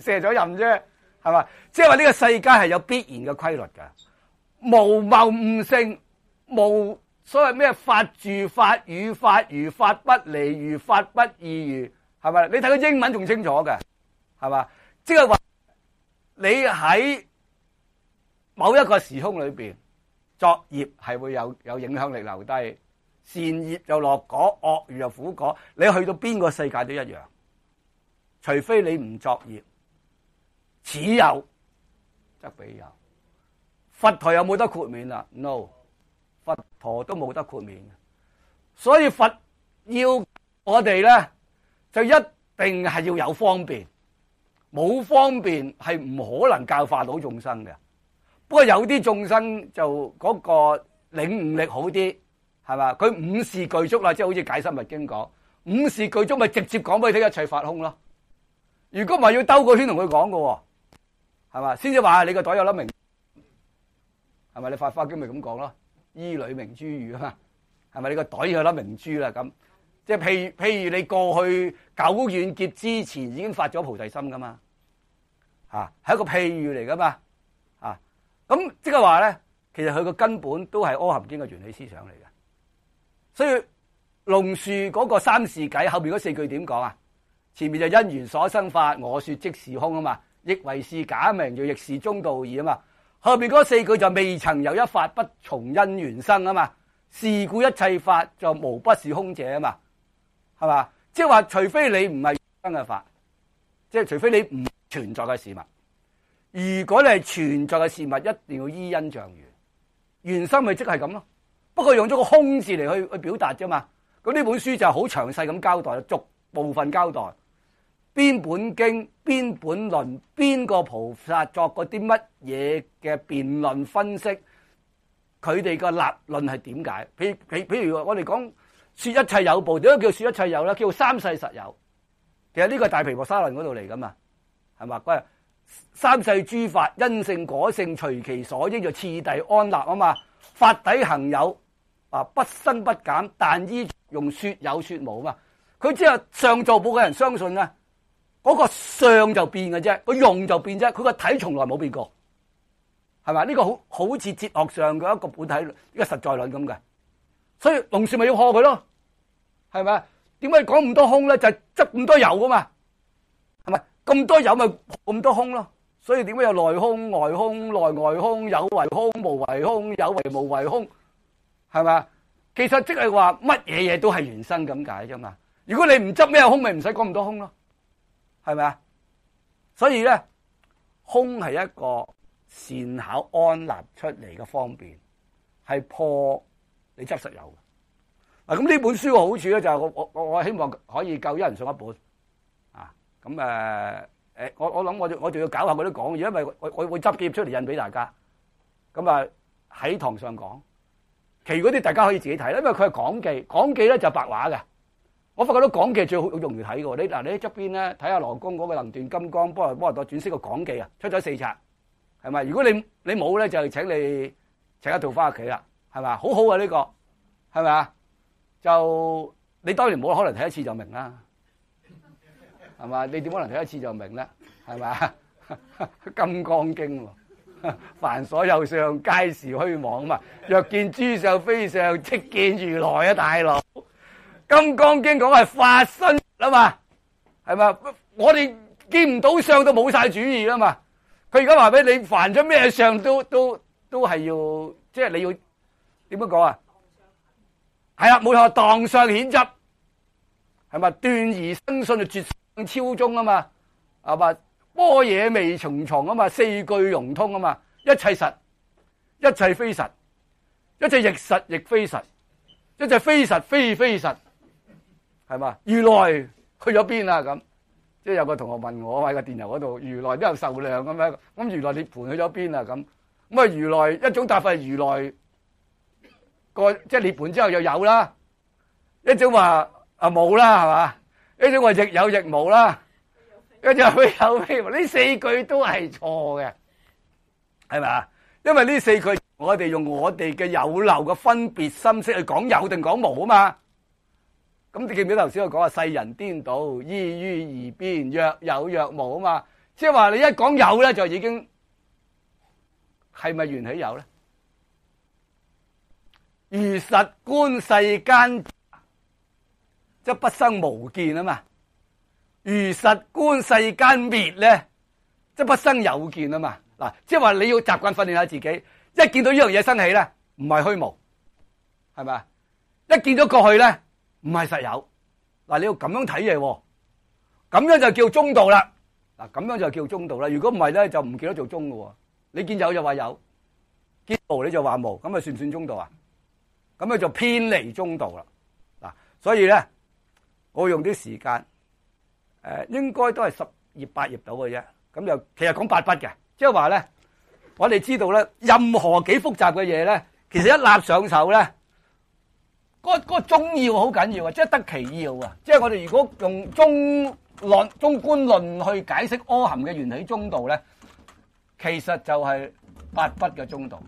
Speaker 1: 卸咗任啫，係嘛？即係話呢個世界係有必然嘅規律㗎，無謬誤性，無所謂咩法住法與法如法不離如法不異如，係咪？你睇個英文仲清楚嘅，係嘛？即係話你喺某一個時空裏邊作業係會有有影響力留低。善業就落果，惡業就苦果。你去到邊個世界都一樣，除非你唔作業。此有則彼有。佛陀有冇得豁免啊 ？No， 佛陀都冇得豁免。所以佛要我哋咧，就一定係要有方便。冇方便係唔可能教化到眾生嘅。不過有啲眾生就嗰個領悟力好啲。係嘛？佢五事具足啦，即係好似解深密經講，五事具足咪直接講俾你聽一切法空咯。如果唔係要兜個圈同佢講嘅，係嘛？先至話你個袋有粒明，係咪？你法華經咪咁講咯？衣裏明珠如啊嘛，係咪？你個袋有粒明珠啦咁，即係譬譬如你過去久遠劫之前已經發咗菩提心噶嘛，吓係一個譬喻嚟噶嘛，啊咁即係話咧，其實佢個根本都係阿含經嘅緣起思想嚟嘅。所以龍樹嗰個三事偈後邊嗰四句點講啊？前面就因緣所生法，我說即是空啊嘛，亦為是假名，又亦是中道義啊嘛。後邊嗰四句就未曾有一法不從因緣生啊嘛，是故一切法就無不是空者啊嘛，係嘛？即係話除非你唔係生嘅法，即係除非你唔存在嘅事物。如果你係存在嘅事物，一定要依因像緣，緣生咪即係咁咯。不過用咗個空字嚟去去表達啫嘛，咁呢本書就好詳細咁交代，逐部分交代邊本經、邊本論、邊個菩薩作過啲乜嘢嘅辯論分析，佢哋個立論係點解？譬譬譬如我哋講說一切有部，點解叫說一切有咧？叫三世實有。其實呢個係大毗婆沙論嗰度嚟噶嘛，係嘛？佢係三世諸法因性果性隨其所應就次第安立啊嘛，法底行有。啊！不生不減，但依用說有說無嘛。佢只係上座部嘅人相信咧，嗰個相就變嘅啫，個用就變啫，佢個體從來冇變過，係咪？呢個好好似哲學上嘅一個本體，呢個實在論咁嘅。所以龍樹咪要破佢咯，係咪？點解講咁多空咧？就係執咁多有噶嘛，係咪？咁多有咪咁多空咯？所以點解有內空、外空、內外空、有為空、無為空、有為無為空？係嘛？其實即係話乜嘢嘢都係緣生咁解啫嘛。如果你唔執咩空，咪唔使講咁多空咯，係咪啊？所以咧，空係一個善巧安立出嚟嘅方便，係破你執實有嘅。嗱，咁呢本書嘅好處咧就係我我我我希望可以夠一人送一本啊。咁誒誒，我我諗我我仲要搞下嗰啲講義，因為我我會執幾頁出嚟印俾大家。咁啊喺堂上講。其餘嗰啲大家可以自己睇啦，因為佢係講記，講記咧就白話嘅。我發覺到講記最好好容易睇嘅。你嗱，你喺側邊咧睇下羅公嗰個能斷金剛波羅波羅多轉識個講記啊，出咗四冊，係咪？如果你你冇咧，就請你請一套翻屋企啦，係咪？好好啊呢個，係咪啊？就你當然冇可能睇一次就明啦，係嘛？你點可能睇一次就明咧？係咪啊？金剛經喎。凡所有相，皆是虛妄啊嘛！若見諸相非相，即見如來啊！大佬，金剛經講係法身啊嘛，係嘛？我哋見唔到相都冇晒主意啦嘛。佢而家話俾你，凡咗咩相都都都係要，即係你要點樣講啊？係啊，冇錯，當相顯執，係咪斷而生信就絕相超中啊嘛？係嘛？般若味重重啊嘛，四句融通啊嘛，一切實，一切非實，一切亦實亦非實，一切非實非非實，係嘛？如來去咗邊啊？咁即係有個同學問我喺個電郵嗰度，如來都有壽量咁樣，咁如來涅槃去咗邊啊？咁咁啊，如來一種答法，如來個即係涅槃之後又有啦，一種話啊冇啦，係嘛？一種話亦有亦無啦。跟住非有非無，呢四句都係錯嘅，係咪啊？因為呢四句我哋用我哋嘅有漏嘅分別心識去講有定講無啊嘛。咁你記唔記得頭先我講啊？世人顛倒，依於二邊，若有若無啊嘛。 即係話你一講有咧，就已經係咪緣起有咧？如實觀世間，即不生無見啊嘛。如實觀世間滅咧，即不生有見啊嘛。嗱，即係話你要習慣訓練下自己，一見到呢樣嘢生起咧，唔係虛無，係咪啊？一見到過去咧，唔係實有。嗱，你要咁樣睇嘢，咁樣就叫中道啦。嗱，咁樣就叫中道啦。如果唔係咧，就唔見得做中嘅。你見有就話有，見無你就話無，咁咪算唔算中道啊？咁咧就偏離中道啦。嗱，所以咧，我用啲時間，誒、呃，應該都係十頁八頁到嘅啫。咁就其實講八筆嘅，即係話咧，我哋知道咧，任何幾複雜嘅嘢咧，其實一立上手咧，嗰、嗰、嗰個中要好緊要啊，即係得其要啊。即係我哋如果用中論、中觀論去解釋阿含嘅緣起中道咧，其實就係八筆嘅中道。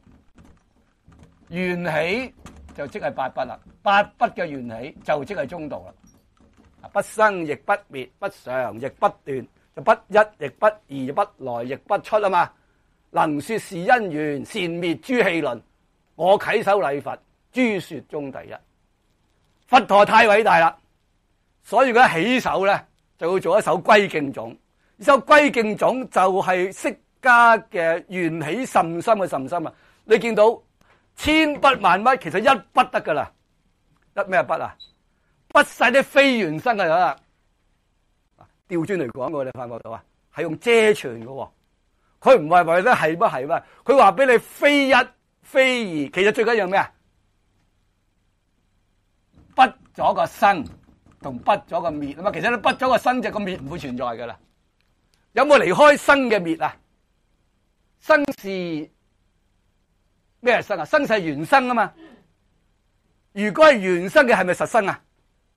Speaker 1: 緣起就即係八筆啦，八筆嘅緣起就即係中道啦。不生亦不滅，不常亦不斷，就不一亦不二，不來亦不出啊嘛。能說是因緣，善滅諸戲論。我稽首禮佛，諸說中第一。佛陀太偉大啦，所以佢起手咧就要做一首歸敬頌。呢首歸敬頌就係釋迦嘅緣起甚深嘅甚深啊！你見到千筆萬筆，其實一筆得噶啦，一咩筆啊？筆晒啲非緣生嘅啦。調轉嚟講，我哋發覺到啊，係用遮傳嘅，佢唔係話咧係乜係乜，佢話俾你非一非二，其實最緊要咩啊？筆咗個生同筆咗個滅啊嘛，其實你筆咗個生就個滅唔會存在噶啦。有冇離開生嘅滅啊？生是咩生啊？生係緣生啊嘛。如果係緣生嘅，係咪實生啊？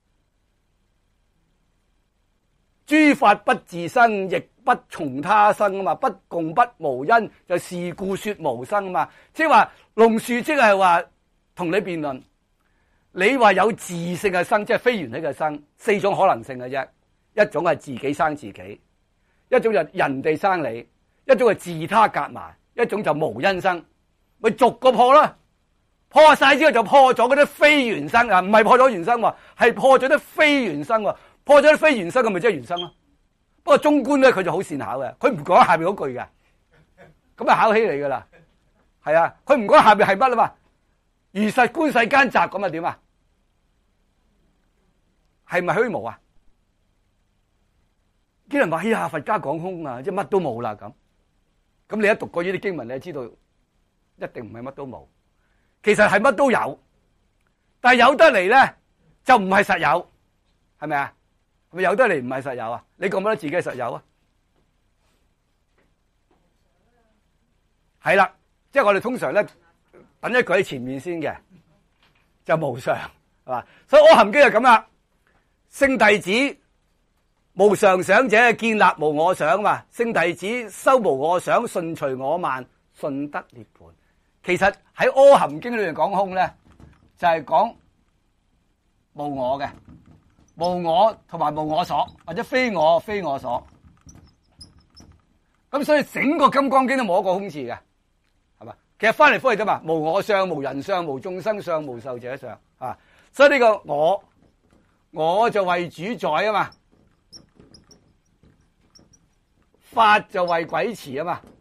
Speaker 1: 諸法不自生，亦不從他生啊嘛。不共不無因，就是故說無生啊嘛。即係話龍樹即係話同你辯論，你話有自性嘅生，即係非緣起嘅生，四種可能性嘅啫。一種係自己生自己，一種就人哋生你，一種係自他夾埋，一種就無因生。咪逐個破啦，破晒之後就破咗嗰啲非緣生啊，唔係破咗緣生喎，係破咗啲非緣生喎。破咗啲非緣生，咁咪即係緣生咯。不過中觀咧，佢就好善巧嘅，佢唔講下邊嗰句嘅，咁啊考起嚟噶啦。係啊，佢唔講下邊係乜啊嘛。如實觀世間集咁啊點啊？係咪虛無啊？啲人話：哎呀，佛家講空啊，即係乜都冇啦咁。咁你一讀過呢啲經文，你就知道一定唔係乜都冇。其實係乜都有，但係有得嚟咧就唔係實有，係咪啊？係咪有得嚟唔係實有啊？你覺唔覺得自己係實有啊？係啦，即係我哋通常咧等一句喺前面先嘅，就無常係嘛。所以阿含經就咁啦。聖弟子無常想者，建立無我想嘛。聖弟子修無我想，順隨我慢，順得涅槃。其實喺阿含經裏面講空咧，就係講無我嘅。無我同埋無我所，或者非我非我所，咁所以整個金剛經都冇一個空字嘅，係嘛？其實翻嚟覆去啫嘛，無我相、無人相、無眾生相、無壽者相，啊！所以呢個我，我就為主宰啊嘛，法就為軌持啊嘛，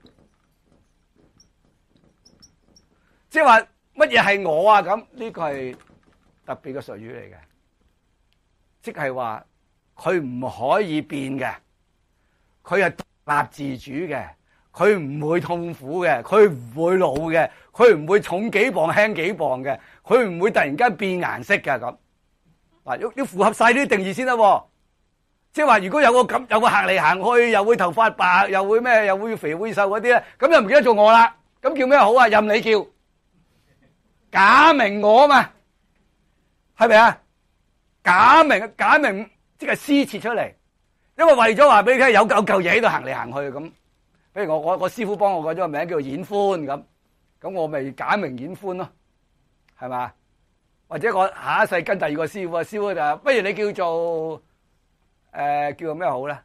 Speaker 1: 即係話乜嘢係我啊？咁呢個係特別嘅術語嚟嘅。即係話佢唔可以變嘅，佢係獨立自主嘅，佢唔會痛苦嘅，佢唔會老嘅，佢唔會重幾磅輕幾磅嘅，佢唔會突然間變顏色嘅咁。嗱，要要符合晒呢啲定義先得。即係話如果有個咁有個行嚟行去，又會頭髮白，又會咩，又會肥會瘦嗰啲咧，咁又唔記得做我啦。咁叫咩好啊？任你叫，假名我嘛，係咪啊？假名假名即係施設出嚟，因為為咗話俾你聽有嚿嚿嘢喺度行嚟行去咁。比如我我我師傅幫我改咗個名叫做演歡咁，咁我咪假名演歡咯，係嘛？或者我下一世跟第二個師傅啊，師傅就不如你叫做誒、呃、叫做咩好咧？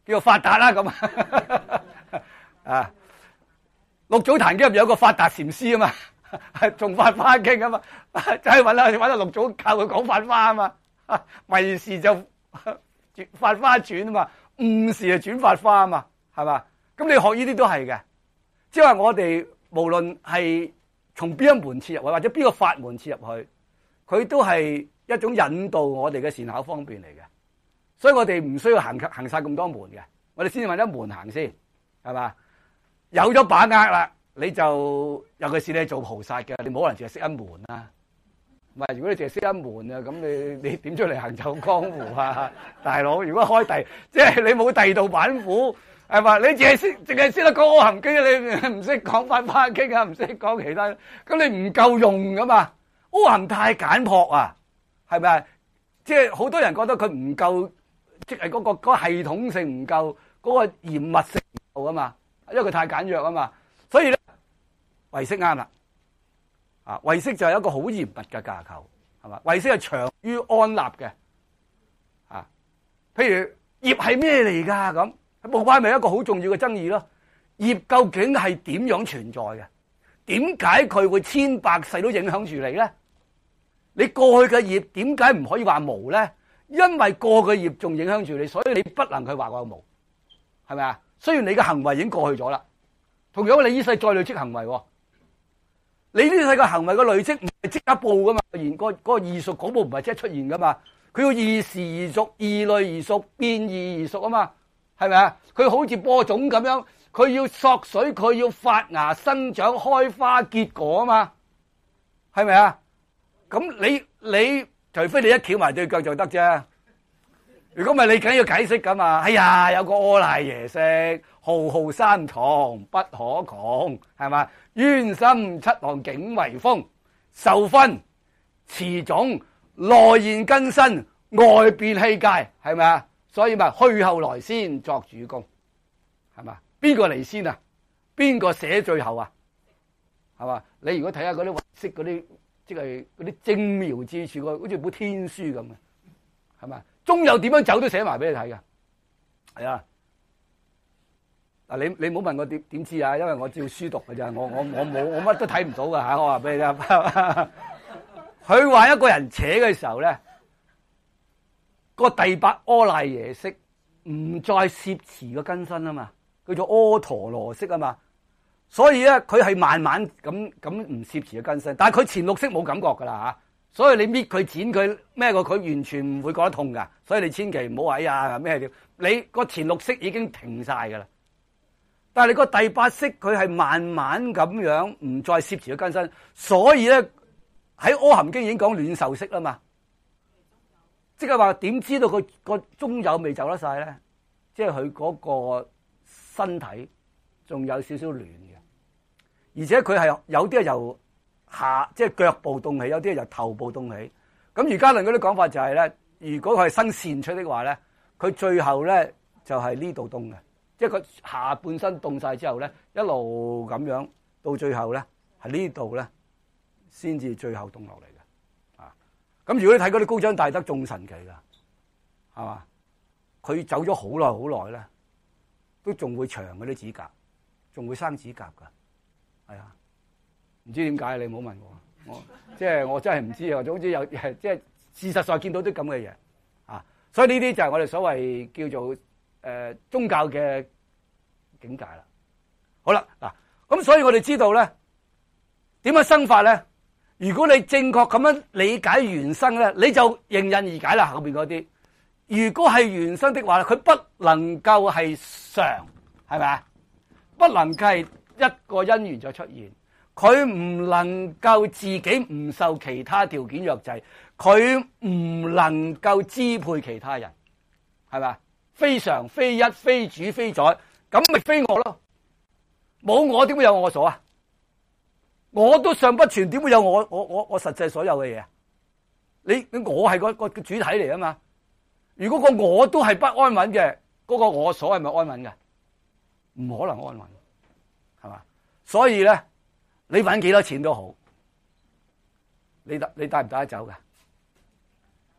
Speaker 1: 叫做發達啦咁啊。六祖壇經入有個發達禪師啊嘛，係種法花經啊嘛，就係揾啦揾啦六祖教佢講法花啊嘛，為時就法花轉啊嘛，悟時就轉法花啊嘛，係嘛？咁你學呢啲都係嘅，即係話我哋無論係從邊一門切入去，或者邊個法門切入去，佢都係一種引導我哋嘅善巧方便嚟嘅。所以我哋唔需要行行晒咁多門嘅，我哋先揾一門行先，係嘛？有咗把握啦，你就尤其是你做菩薩嘅，你冇可能淨係識一門啦。唔係，如果你淨係識一門啊，咁你你點出嚟行走江湖啊，大佬？如果開第，即係你冇第二道板斧，係嘛？你淨係識淨係識得講《阿含經》，你唔識講《法華經》啊，唔識講其他，咁你唔夠用噶嘛？《阿含》太簡樸啊，係咪啊？即係好多人覺得佢唔夠，即係嗰個嗰個系統性唔夠，嗰個嚴密性唔夠啊嘛。因為佢太簡約啊嘛，所以咧唯識啱啦，啊唯識就係一個好嚴密嘅架構，係嘛？唯識係長於安立嘅，啊，譬如業係咩嚟噶咁？喺部派咪一個好重要嘅爭議咯。業究竟係點樣存在嘅？點解佢會千百世都影響住你咧？你過去嘅業點解唔可以話無咧？因為過去嘅業仲影響住你，所以你不能去話我無，係咪啊？雖然你嘅行為已經過去咗啦，同樣你呢世再累積行為，你呢世嘅行為嘅累積唔係即刻報噶嘛，然嗰嗰個異熟嗰步唔係即刻出現噶嘛，佢要異時而熟、異類而熟、變異而熟啊嘛，係咪啊？佢好似播種咁樣，佢要索水，佢要發芽、生長、開花、結果啊嘛，係咪啊？咁你你除非你一翹埋對腳就得啫。如果唔係，你梗要解釋噶嘛？哎呀，有個阿賴耶識，浩浩三藏不可窮，係嘛？淵深七浪境為風，受分持種內現根身，外變器界，係咪啊？所以咪去後來先作主公，係嘛？邊個嚟先啊？邊個寫最後啊？係嘛？你如果睇下嗰啲唯識嗰啲，即係嗰啲精妙之處，好似本天書咁嘅，係嘛？中有點樣走都寫埋俾你睇㗎，係啊！嗱，你你唔好問我點點知啊，因為我照書讀㗎咋，我我我冇我乜都睇唔到㗎嚇，我話俾你聽。佢話一個人扯嘅時候咧，個第八阿賴耶識唔再攝持個根身啊嘛，叫做阿陀羅識啊嘛，所以咧佢係慢慢咁咁唔攝持個根身，但係佢前六識冇感覺㗎啦嚇。所以你搣佢剪佢咩個佢完全唔會覺得痛噶，所以你千祈唔好話哎呀咩料，你個前六識已經停晒噶啦。但係你個第八識佢係慢慢咁樣唔再攝持咗根身，所以咧喺《阿含經》已經講暖受識啦嘛，即係話點知道佢個中有未走得晒咧？即係佢嗰個身體仲有少少暖嘅，而且佢係有啲係由下即係腳部動起，有啲係由頭部動起。咁瑜伽論嗰啲講法就係咧，如果佢係生善出的話咧，佢最後咧就係呢度動嘅，即係佢下半身動晒之後咧，一路咁樣到最後咧係呢度咧先至最後動落嚟嘅。啊，咁如果你睇嗰啲高僧大德仲神奇噶，係嘛？佢走咗好耐好耐咧，都仲會長嗰啲指甲，仲會生指甲噶，係啊。唔知點解你唔好問我，我即係我真係唔知啊。總之有即係事實上見到啲咁嘅嘢啊，所以呢啲就係我哋所謂叫做誒、呃、宗教嘅境界啦。好啦，嗱，咁所以我哋知道咧點樣生法咧？如果你正確咁樣理解原生咧，你就迎刃而解啦。後邊嗰啲，如果係原生的話，佢不能夠係常，係咪啊？不能夠係一個因緣就出現。佢唔能夠自己唔受其他條件約制，佢唔能夠支配其他人，係咪？非常非一非主非宰，咁咪非我咯？冇我點會有我所啊？我都尚不全，點會有我我我我實際所有嘅嘢啊？你你我係個個主體嚟啊嘛？如果個我都係不安穩嘅，嗰個我所係咪安穩嘅？唔可能安穩，係嘛？所以咧。你揾幾多錢都好，你帶你帶唔帶得走噶？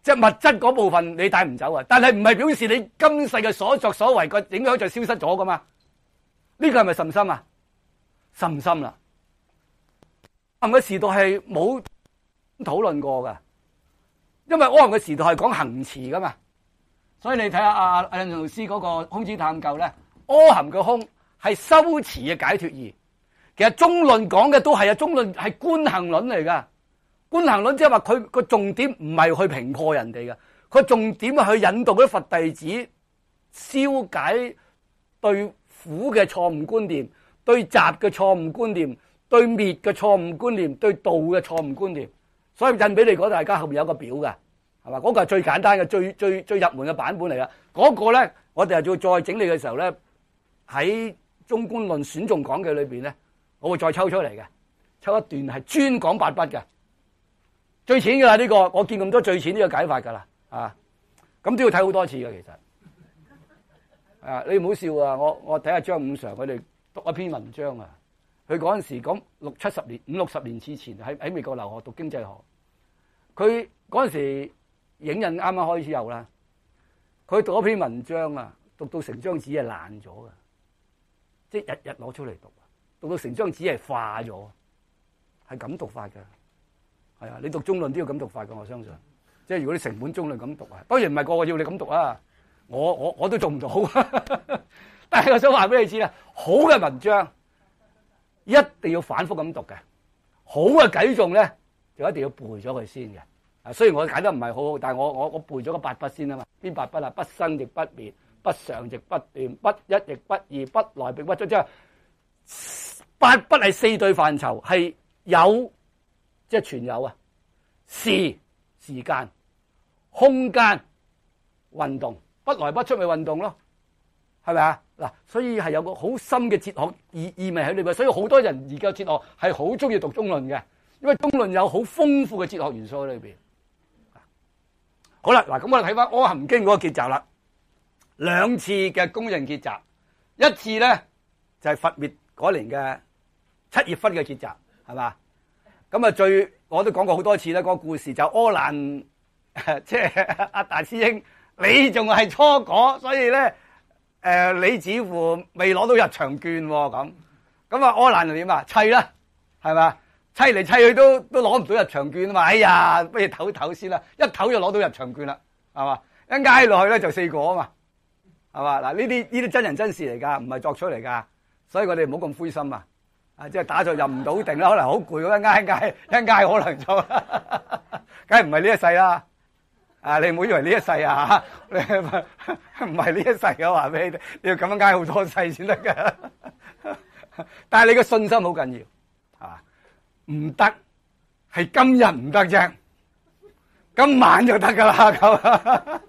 Speaker 1: 即係物質嗰部分你帶唔走啊，但係唔係表示你今世嘅所作所為個影響就消失咗噶嘛？呢個係咪甚深啊？甚深啦！阿含嘅時代係冇討論過噶，因為阿含嘅時代係講行持噶嘛，所以你睇下阿阿印老師嗰個空之探究咧，阿含嘅空係修持嘅解脫義。其實中論講嘅都係啊，中論係觀行論嚟噶。觀行論即係話佢個重點唔係去評破人哋嘅，佢重點係去引導嗰啲佛弟子消解對苦嘅錯誤觀念、對集嘅錯誤觀念、對滅嘅錯誤觀念、對道嘅錯誤觀念。所以印俾你嗰大家後面有個表嘅，係嘛？嗰個係最簡單嘅、最最最入門嘅版本嚟啦。嗰個咧，我哋係要再整理嘅時候咧，喺中觀論選中講嘅裏邊咧，我會再抽出嚟嘅，抽一段係專講八筆嘅。最淺噶啦呢個，我見咁多最淺呢個解法噶啦，啊，咁都要睇好多次嘅其實，啊，你唔好笑啊！我我睇下張五常佢哋讀一篇文章啊，佢嗰陣時講六七十年、五六十年之前喺喺美國留學讀經濟學，佢嗰陣時影印啱啱開始有啦，佢讀一篇文章啊，讀到成張紙係爛咗噶，即係日日攞出嚟讀，讀到成張紙係化咗，係咁讀法噶。係啊，你讀中論都要咁讀法㗎，我相信。即係如果你成本中論咁讀啊，當然唔係個個要你咁讀啊。我我我都做唔到，但係我想話俾你知啦，好嘅文章一定要反覆咁讀嘅，好嘅偈頌咧就一定要背咗佢先嘅。啊，雖然我解得唔係好好，但係我我我背咗個八筆先啊嘛。邊八筆啊？不生亦不滅，不常亦不斷，不一亦不二，不來並不出。即係八筆係四對範疇，係有。即係全有啊！時時間、空間、運動，不來不出咪運動咯，係咪啊？嗱，所以係有個好深嘅哲學意意味喺裏邊，所以好多人而家哲學係好中意讀中論嘅，因為中論有好豐富嘅哲學元素喺裏邊。好啦，嗱，咁我哋睇翻《阿含經》嗰個結集啦，兩次嘅公認結集，一次咧就係、是、佛滅嗰年嘅七葉分嘅結集，係嘛？咁啊，最我都講過好多次啦，嗰個故事就阿難，即係阿大師兄，你仲係初果，所以咧，誒、呃，你似乎未攞到入場券喎，咁，咁啊，阿難就點啊？砌啦，係嘛？砌嚟砌去都都攞唔到入場券啊嘛！哎呀，不如唞唞先啦，一唞就攞到入場券啦，係嘛？一挨落去咧就四個啊嘛，係嘛？嗱，呢啲呢啲真人真事嚟噶，唔係作出嚟噶，所以我哋唔好咁灰心啊！啊！即係打坐入唔到定啦，可能好攰咁樣挨挨一挨，可能就梗係唔係呢一世啦。啊！你唔好以為呢一世啊，唔係呢一世我話俾你，你要咁樣挨好多世先得噶。但係你嘅信心好緊要，啊！唔得係今日唔得啫，今晚就得噶啦咁。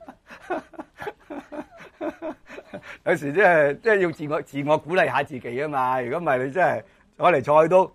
Speaker 1: 有時即係即係要自我自我鼓勵下自己啊嘛！如果唔係你真係坐嚟坐去都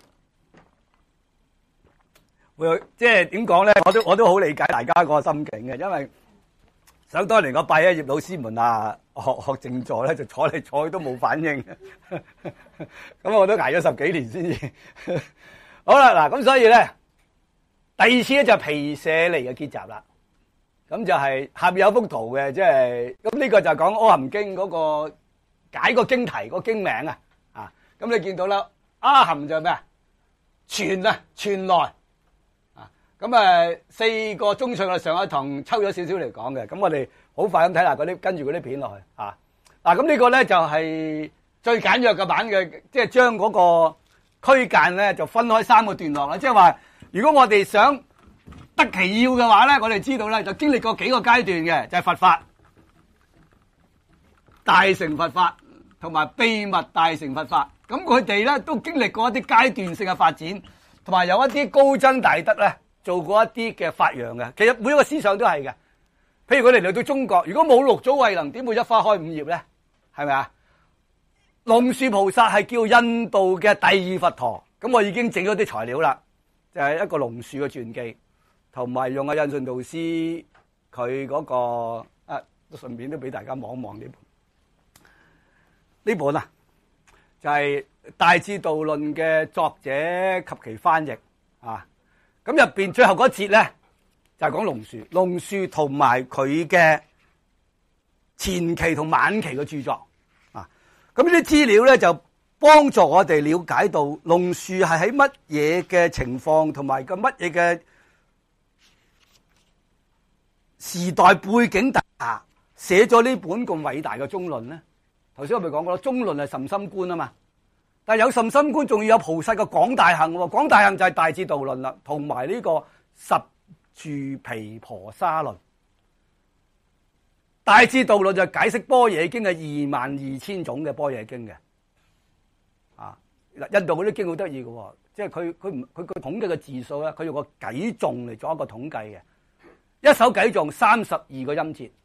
Speaker 1: 會即係點講咧？我都我都好理解大家個心境嘅，因為想當年我拜咗葉老師門啊，學學靜坐咧就坐嚟坐去都冇反應，咁我都挨咗十幾年先至好啦。嗱，咁所以咧第二次咧就係毗舍離嘅結集啦。咁就係下面有幅圖嘅，即係咁呢個就係講《阿含經》嗰個解個經題個經名啊，啊，咁你見到啦，阿含就係咩啊？傳啊，傳來啊，咁啊四個宗趣我哋上一堂抽咗少少嚟講嘅，咁我哋好快咁睇下嗰啲跟住嗰啲片落去啊，嗱，咁呢個咧就係最簡約嘅版嘅，即係將嗰個區間咧就分開三個段落啦，即係話如果我哋想得其要嘅話咧，我哋知道咧就經歷過幾個階段嘅，就係佛法、大乘佛法同埋秘密大乘佛法。咁佢哋咧都經歷過一啲階段性嘅發展，同埋有一啲高僧大德咧做過一啲嘅發揚嘅。其實每一個思想都係嘅。譬如佢哋嚟到中國，如果冇六祖慧能，點會一花開五葉咧？係咪啊？龍樹菩薩係叫印度嘅第二佛陀。咁我已經整咗啲材料啦，就係、是、一個龍樹嘅傳記。同埋用阿印順導師佢嗰個啊，順便都俾大家望一望呢本呢本啊，就係、是《大智度論》嘅作者及其翻譯啊。咁入邊最後嗰節咧就係講龍樹，龍樹同埋佢嘅前期同晚期嘅著作啊。咁呢啲資料咧就幫助我哋了解到龍樹係喺乜嘢嘅情況同埋個乜嘢嘅時代背景底下寫咗呢本咁偉大嘅中論咧。頭先我咪講過咯，中論係甚深觀啊嘛，但係有甚深觀，仲要有菩薩嘅廣大行喎。廣大行就係大智度論啦，同埋呢個十住毗婆沙論。大智度論就係解釋般若經嘅二萬二千種嘅般若經嘅。啊，印度嗰啲經好得意嘅，即係佢佢唔佢佢統計嘅字數咧，佢用個偈頌嚟做一個統計嘅。一首偈頌三十二個音節。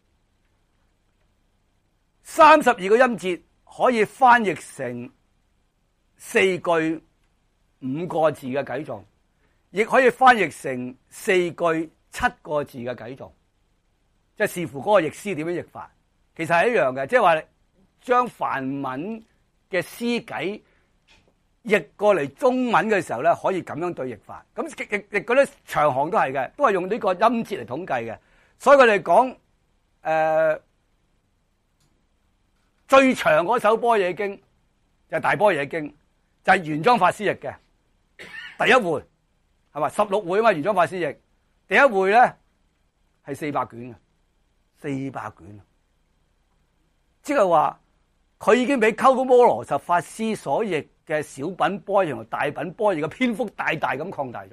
Speaker 1: 三十二個音節可以翻譯成四句五個字嘅偈頌，亦可以翻譯成四句七個字嘅偈頌，即係視乎嗰個譯師點樣譯法。其實係一樣嘅，即係話將梵文嘅詩偈譯過嚟中文嘅時候咧，可以咁樣對譯法。咁譯譯譯嗰啲長行都係嘅，都係用呢個音節嚟統計嘅。所以佢哋講誒。呃最長嗰首般若經就係大般若經，就係玄奘法師譯嘅第一回，係嘛？十六回啊嘛，玄奘法師譯第一回咧係四百卷嘅，四百卷，即係話佢已經比鳩摩羅什法師所譯嘅小品般若同大品般若嘅篇幅大大咁擴大咗，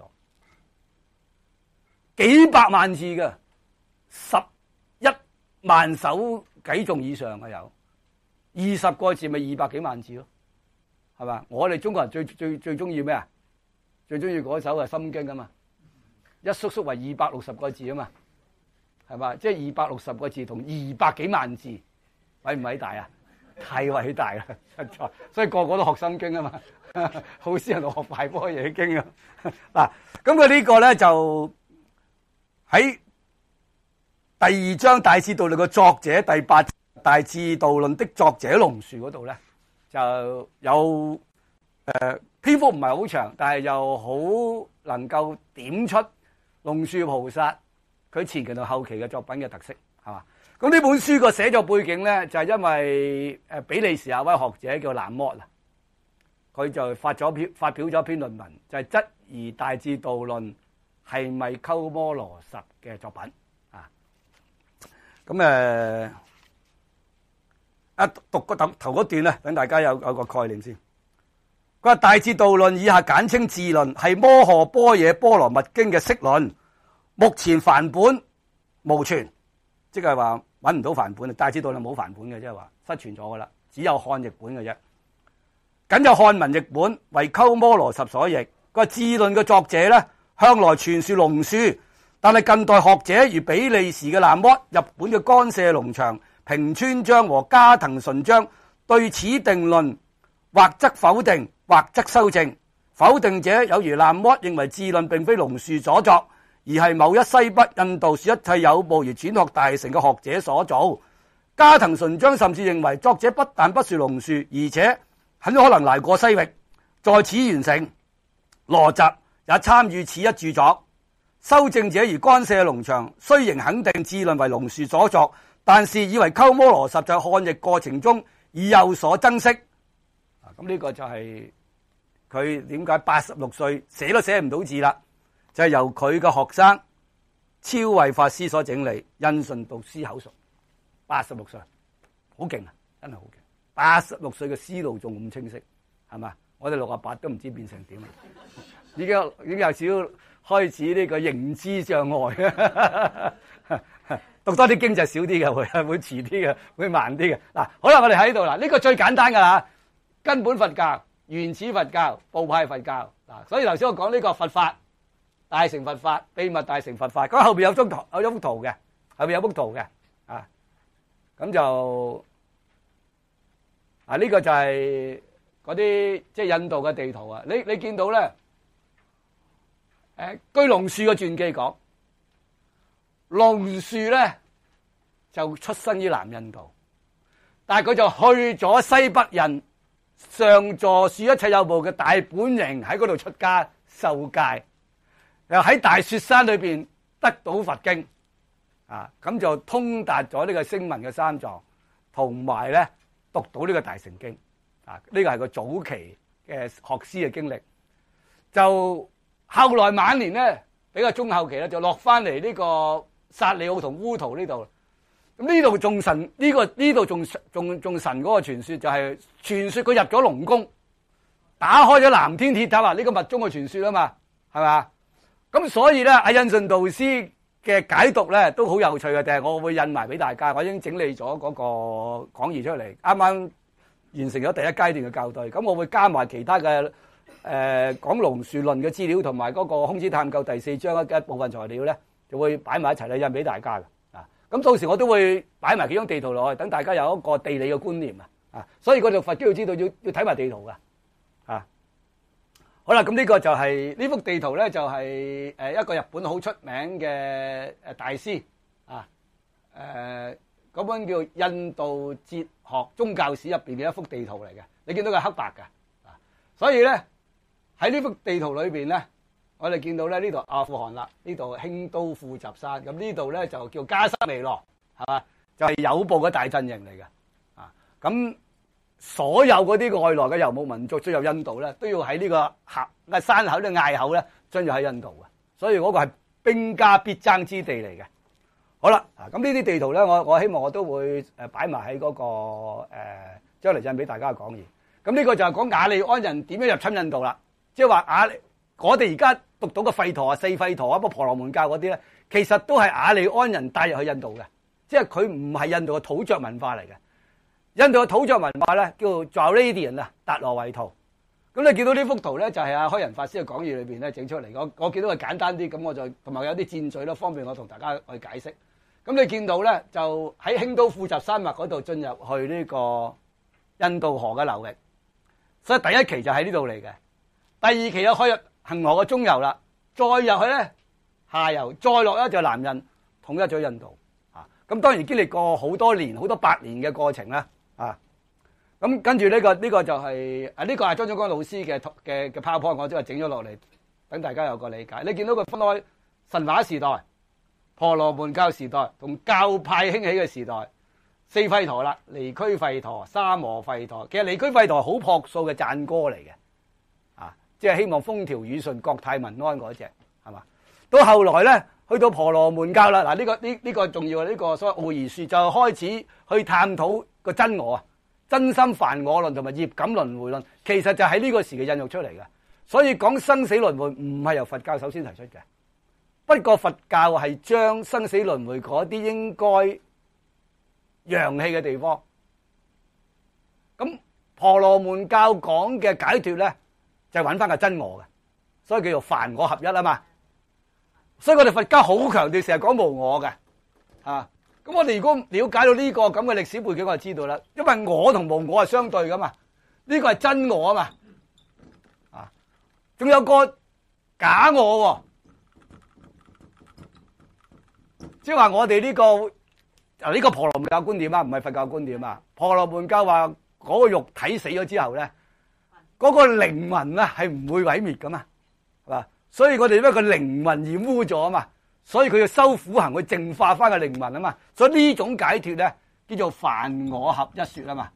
Speaker 1: 幾百萬字嘅，十一萬首偈頌以上嘅有。二十個字咪二百幾萬字咯，係嘛？我哋中國人最最最中意咩啊？最中意嗰首係《心經》啊嘛，一縮縮為二百六十個字啊嘛，係嘛？即係二百六十個字同二百幾萬字，偉唔偉大啊？太偉大啦！所以個個都學《心經》啊嘛，好少人學《大般若經》啊。嗱，咁佢呢個咧就喺第二章《大智度論》嘅作者第八。大智度論的作者龍樹嗰度咧，就有誒、呃、篇幅唔係好長，但係又好能夠點出龍樹菩薩佢前期同後期嘅作品嘅特色，係嘛？咁呢本書個寫作背景咧，就係、是、因為誒比利時有位學者叫蘭摩啊，佢就發咗篇發表咗篇論文，就係、是、質疑大智度論係咪鳩摩羅什嘅作品啊？咁誒。呃啊，讀個頭頭嗰段咧，等大家有有個概念先。佢話大智度論以下簡稱智論，係摩訶般若波羅蜜經嘅釋論。目前梵本無存，即係話揾唔到梵本。大智度論冇梵本嘅，即係話失傳咗噶啦，只有漢譯本嘅啫。僅有漢文譯本為鳩摩羅什所譯。個智論嘅作者咧，向來傳說龍樹，但係近代學者如比利時嘅南摩、日本嘅干涉龍祥、平川章和加藤純章對此定論，或則否定，或則修正。否定者有如南摩認為智論並非龍樹所作，而係某一西北印度說一切有部而轉學大成嘅學者所做。加藤純章甚至認為作者不但不是龍樹，而且很可能來過西域，在此完成。羅什也參與此一著作。修正者如干涉龍祥，雖仍肯定智論為龍樹所作，但是以為鳩摩羅什在漢譯過程中已有所增色。啊，咁呢個就係佢點解八十六歲寫都寫唔到字啦？就係、是、由佢嘅學生超慧法師所整理，印順讀思口熟。八十六歲，好勁啊！真係好勁。八十六歲嘅思路仲咁清晰，係嘛？我哋六十八都唔知變成點啊！已經已經有少少開始呢個認知障礙。讀多啲經就少啲嘅，會會遲啲嘅，會慢啲嘅。嗱，好啦，我哋喺度啦，呢個最簡單噶啦，根本佛教、原始佛教、部派佛教。嗱，所以頭先我講呢個佛法、大乘佛法、秘密大乘佛法，咁後邊有張圖，有幅圖嘅，後邊有幅圖嘅，啊，咁就啊呢個就係嗰啲即係印度嘅地圖啊。你你見到咧，誒，據龍樹嘅傳記講。龍樹咧就出身於南印度，但係佢就去咗西北印上座樹一切有部嘅大本營喺嗰度出家受戒，又喺大雪山裏邊得到佛經啊，咁就通達咗呢個聲聞嘅三藏，同埋咧讀到呢個大乘經啊，呢個係個早期嘅學師嘅經歷。就後來晚年咧，比較中後期咧，就落翻嚟呢個薩里奧同烏圖呢度。咁呢度仲神呢、這個呢度仲仲仲神嗰個傳說，就係傳說佢入咗龍宮，打開咗南天鐵塔啊！呢、這個密宗嘅傳說啊嘛，係嘛？咁所以咧，阿印順導師嘅解讀咧都好有趣嘅，定係我會印埋俾大家。我已經整理咗嗰個講義出嚟，啱啱完成咗第一階段嘅校對。咁我會加埋其他嘅誒、呃、講龍樹論嘅資料，同埋嗰個空之探究第四章一一部分材料咧，就會擺埋一齊咧印俾大家嘅。啊，咁到時我都會擺埋幾張地圖落去，等大家有一個地理嘅觀念啊。啊，所以嗰度佛經要知道要要睇埋地圖噶。啊，好啦，咁呢個就係、是、呢幅地圖咧，就係誒一個日本好出名嘅誒大師啊，誒嗰本叫《印度哲學宗教史》入邊嘅一幅地圖嚟嘅。你見到佢係黑白嘅啊，所以咧喺呢幅地圖裏邊咧，我哋見到咧呢度阿富汗啦，呢度興都庫什山，咁呢度咧就叫加什彌羅，係嘛？就係、是、有部嘅大陣營嚟嘅啊，咁。所有嗰啲外來嘅游牧民族進入印度咧，都要喺呢個峽嘅山口呢隘口咧進入喺印度嘅，所以嗰個係兵家必爭之地嚟嘅。好啦，啊咁呢啲地圖咧，我我希望我都會誒擺埋喺嗰個誒將來印俾大家嘅講義。咁呢個就係講雅利安人點樣入侵印度啦，即係話雅利我哋而家讀到嘅吠陀啊、四吠陀啊、乜婆羅門教嗰啲咧，其實都係雅利安人帶入去印度嘅，即係佢唔係印度嘅土著文化嚟嘅。印度嘅土著文化咧叫做 Dravidian 啊，達羅維圖。咁你見到呢幅圖咧，就係阿開仁法師嘅講義裏邊咧整出嚟。我我見到佢簡單啲，咁我就同埋有啲箭嘴咯，方便我同大家去解釋。咁你見到咧，就喺興都庫什山脈嗰度進入去呢個印度河嘅流域，所以第一期就喺呢度嚟嘅。第二期又開入恒河嘅中游啦，再入去咧下游，再落咧就南印統一咗印度。啊，咁當然經歷過好多年、好多百年嘅過程啦。啊，咁跟住呢個呢、這個就係、是、啊呢、這個係張忠光老師嘅嘅嘅 PowerPoint，我都係整咗落嚟，等大家有個理解。你見到佢分開神話時代、婆羅門教時代同教派興起嘅時代，四吠陀啦，離區吠陀、沙摩吠陀。其實離區吠陀好樸素嘅讚歌嚟嘅，啊，即係希望風調雨順、國泰民安嗰隻，係嘛？到後來咧，去到婆羅門教啦，嗱、這、呢個呢呢、這個重要啊，呢、這個所謂奧義書就開始去探討。個真我啊，真心梵我論同埋業感輪迴論，其實就喺呢個時期孕育出嚟嘅。所以講生死輪迴唔係由佛教首先提出嘅，不過佛教係將生死輪迴嗰啲應該揚棄嘅地方。咁婆羅門教講嘅解脫咧，就係揾翻個真我嘅，所以叫做梵我合一啊嘛。所以我哋佛教好強調成日講無我嘅，啊。咁我哋如果了解到呢個咁嘅歷史背景，我就知道啦。因為我同無我係相對噶嘛，呢個係真我啊嘛，啊，仲有個假我，即係話我哋呢個啊呢個婆羅門教觀點啊，唔係佛教觀點啊。婆羅門教話嗰個肉體死咗之後咧，嗰個靈魂啊係唔會毀滅噶嘛，係嘛？所以我哋因為個靈魂染污咗啊嘛。所以佢要修苦行去淨化翻個靈魂啊嘛，所以呢種解脫咧叫做梵我合一說啊嘛。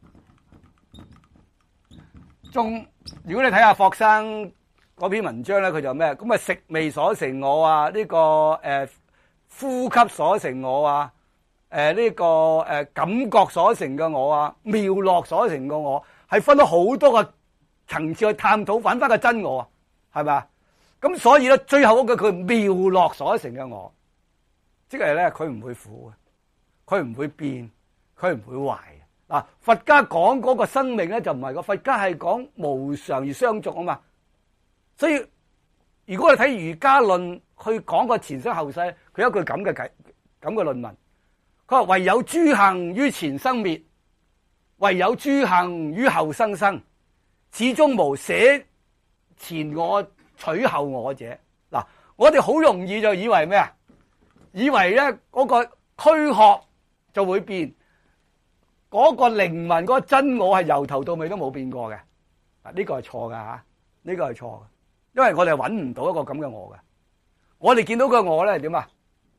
Speaker 1: 仲如果你睇下霍生嗰篇文章咧，佢就咩？咁啊食味所成我啊，呢、這個誒、呃、呼吸所成我啊，誒、呃、呢、這個誒、呃、感覺所成嘅我啊，妙樂所成嘅我，係分咗好多個層次去探討，揾翻個真我啊，係咪啊？咁所以咧，最後嗰句佢妙樂所成嘅我，即係咧佢唔會苦嘅，佢唔會變，佢唔會壞。嗱，佛家講嗰個生命咧就唔係個，佛家係講無常而相續啊嘛。所以如果我哋睇瑜伽論去講個前生後世，佢有一句咁嘅解咁嘅論文，佢話唯有諸行於前生滅，唯有諸行於後生生，始終無捨前我取後我者。嗱，我哋好容易就以為咩啊？以為咧嗰個軀殼就會變，嗰個靈魂嗰個真我係由頭到尾都冇變過嘅。嗱，呢個係錯噶吓，呢個係錯嘅，因為我哋揾唔到一個咁嘅我嘅。我哋見到個我咧係點啊？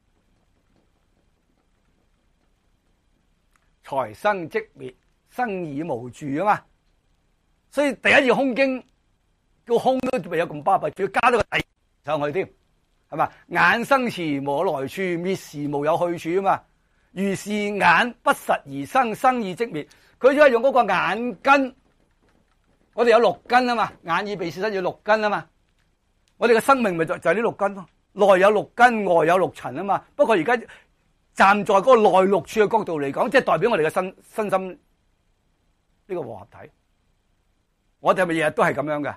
Speaker 1: 財生即滅，生而無住啊嘛。所以第一要空經個空都未有咁巴閉，仲要加多個底上去添，係嘛？眼生時無來處，滅時無有去處啊嘛。如是眼不實而生，生而即滅。佢只係用嗰個眼根，我哋有六根啊嘛，眼耳鼻舌身要六根啊嘛。我哋嘅生命咪就就係呢六根咯，內有六根，外有六塵啊嘛。不過而家站在嗰個內六處嘅角度嚟講，即係代表我哋嘅身身心呢個和合體。我哋係咪日日都係咁樣嘅？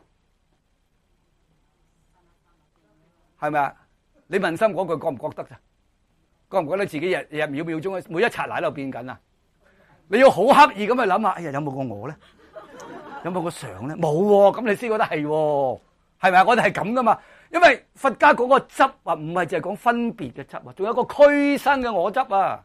Speaker 1: 係咪啊？你問心嗰句覺唔覺得咋？覺唔覺得自己日日秒秒鐘每一剎那喺度變緊啊？你要好刻意咁去諗下，哎呀，有冇個我咧？有冇個常咧？冇喎，咁你先覺得係喎，係咪啊？我哋係咁噶嘛？因為佛家嗰個執啊，唔係淨係講分別嘅執啊，仲有一個俱生嘅我執啊。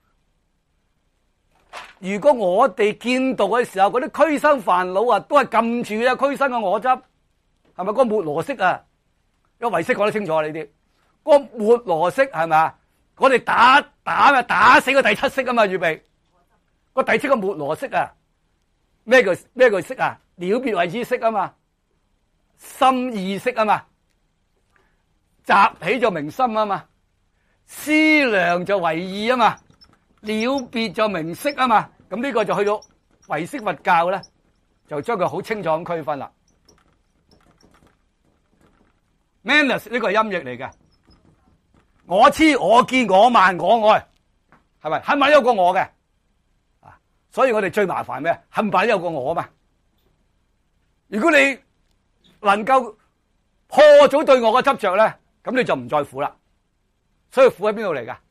Speaker 1: 如果我哋見到嘅時候，嗰啲俱生煩惱啊，都係撳住嘅俱生嘅我執，係咪？嗰個末羅識啊，因為唯識講得清楚啊，呢啲嗰個末羅識係咪啊？我哋打打啊，打死個第七識啊嘛，預備個第七個末羅識啊，咩叫咩叫識啊？了別為之識啊嘛，心意識啊嘛，集起就明心啊嘛，思量就為意啊嘛，了別就明識啊嘛。咁呢個就去到唯識佛教咧，就將佢好清楚咁區分啦。Manus 呢個係音譯嚟嘅。我痴我見我慢我愛，係咪？係咪有個我嘅？啊，所以我哋最麻煩咩？係咪有個我嘛？如果你能夠破咗對我嘅執着咧，咁你就唔再苦啦。所以苦喺邊度嚟噶？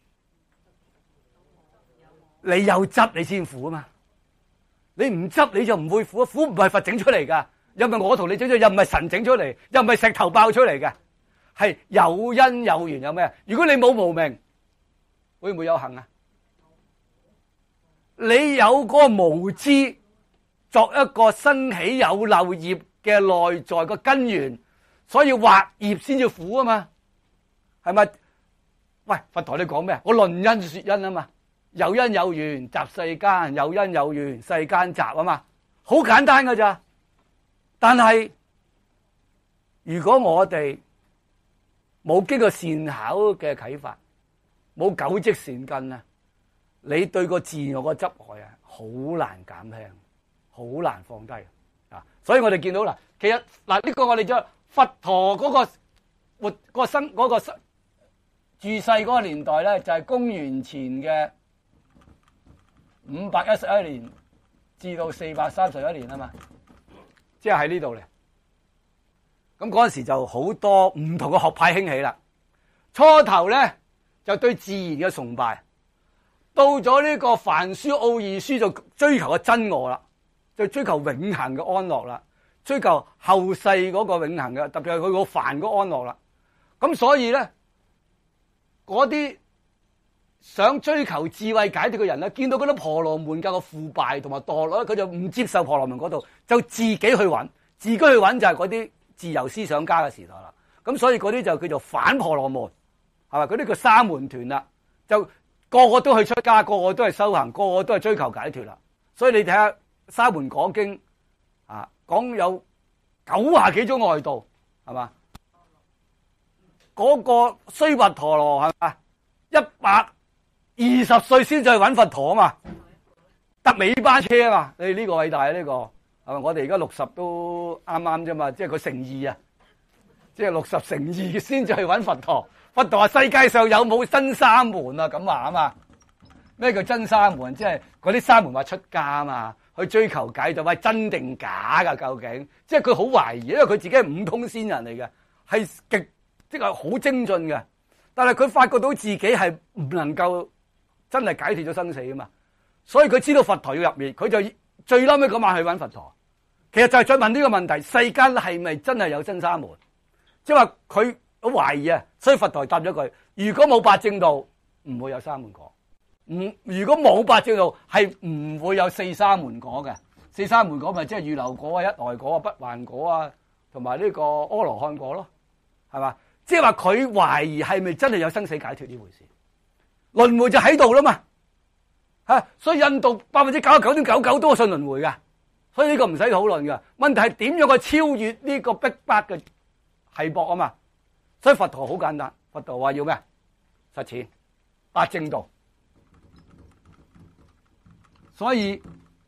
Speaker 1: 你有執你先苦啊嘛！你唔執你就唔會苦，苦唔係佛整出嚟噶，又唔係我同你整出嚟，又唔係神整出嚟，又唔係石頭爆出嚟嘅。係有因有緣有咩？如果你冇無明，會唔會有行啊？你有嗰個無知，作一個生起有漏業嘅內在個根源，所以惑業先至苦啊嘛，係咪？喂，佛陀你講咩？我論因說因啊嘛，有因有緣集世間，有因有緣世間集啊嘛，好簡單噶咋？但係如果我哋冇經過善巧嘅啟發，冇九積善根啊，你對個自我個執害啊，好難減輕，好難放低啊！所以我哋見到啦，其實嗱呢個我哋就佛陀嗰個活嗰個生嗰個生住世嗰個年代咧，就係公元前嘅五百一十一年至到四百三十一年啊嘛，即係喺呢度咧。咁嗰陣時就好多唔同嘅學派興起啦。初頭咧就對自然嘅崇拜，到咗呢個梵書奧義書就追求個真我啦，就追求永恆嘅安樂啦，追求後世嗰個永恆嘅，特別係佢個梵嗰安樂啦。咁所以咧，嗰啲想追求智慧解脫嘅人咧，見到嗰啲婆羅門教嘅腐敗同埋墮落，佢就唔接受婆羅門嗰度，就自己去揾，自己去揾就係嗰啲自由思想家嘅時代啦，咁所以嗰啲就叫做反婆羅門，係咪？嗰啲叫沙門團啦，就個個都去出家，個個都係修行，個個都係追求解脫啦。所以你睇下沙門講經啊，講有九廿幾種外道，係嘛？嗰、那個須跋陀羅係嘛？一百二十歲先至去揾佛陀啊嘛，搭尾班車啊嘛。你呢個偉大啊，呢、這個。係咪？我哋而家六十都啱啱啫嘛，即係佢誠二啊，即係六十誠二先至去揾佛陀。佛陀話世界上有冇真沙門啊？咁話啊嘛。咩叫真沙門？即係嗰啲沙門話出家啊嘛，去追求解脫，喂真定假噶？究竟？即係佢好懷疑，因為佢自己係五通仙人嚟嘅，係極即係好精進嘅。但係佢發覺到自己係唔能夠真係解脫咗生死啊嘛，所以佢知道佛陀要入滅，佢就最嬲尾嗰晚去揾佛陀。其實就係再問呢個問題：世間係咪真係有真沙門？即係話佢好懷疑啊，所以佛陀答咗句：如果冇八正道，唔會有沙門果；唔如果冇八正道，係唔會有四沙門果嘅。四沙門果咪即係預流果啊、一來果啊、不還果啊，同埋呢個阿羅漢果咯，係嘛？即係話佢懷疑係咪真係有生死解脫呢回事？輪迴就喺度啦嘛， 嚇，所以印度百分之九十九點九九都信輪迴㗎，所以呢個唔使討論㗎。問題係點樣去超越呢個逼迫嘅係搏啊嘛？所以佛陀好簡單，佛陀話要咩？實踐八正道。所以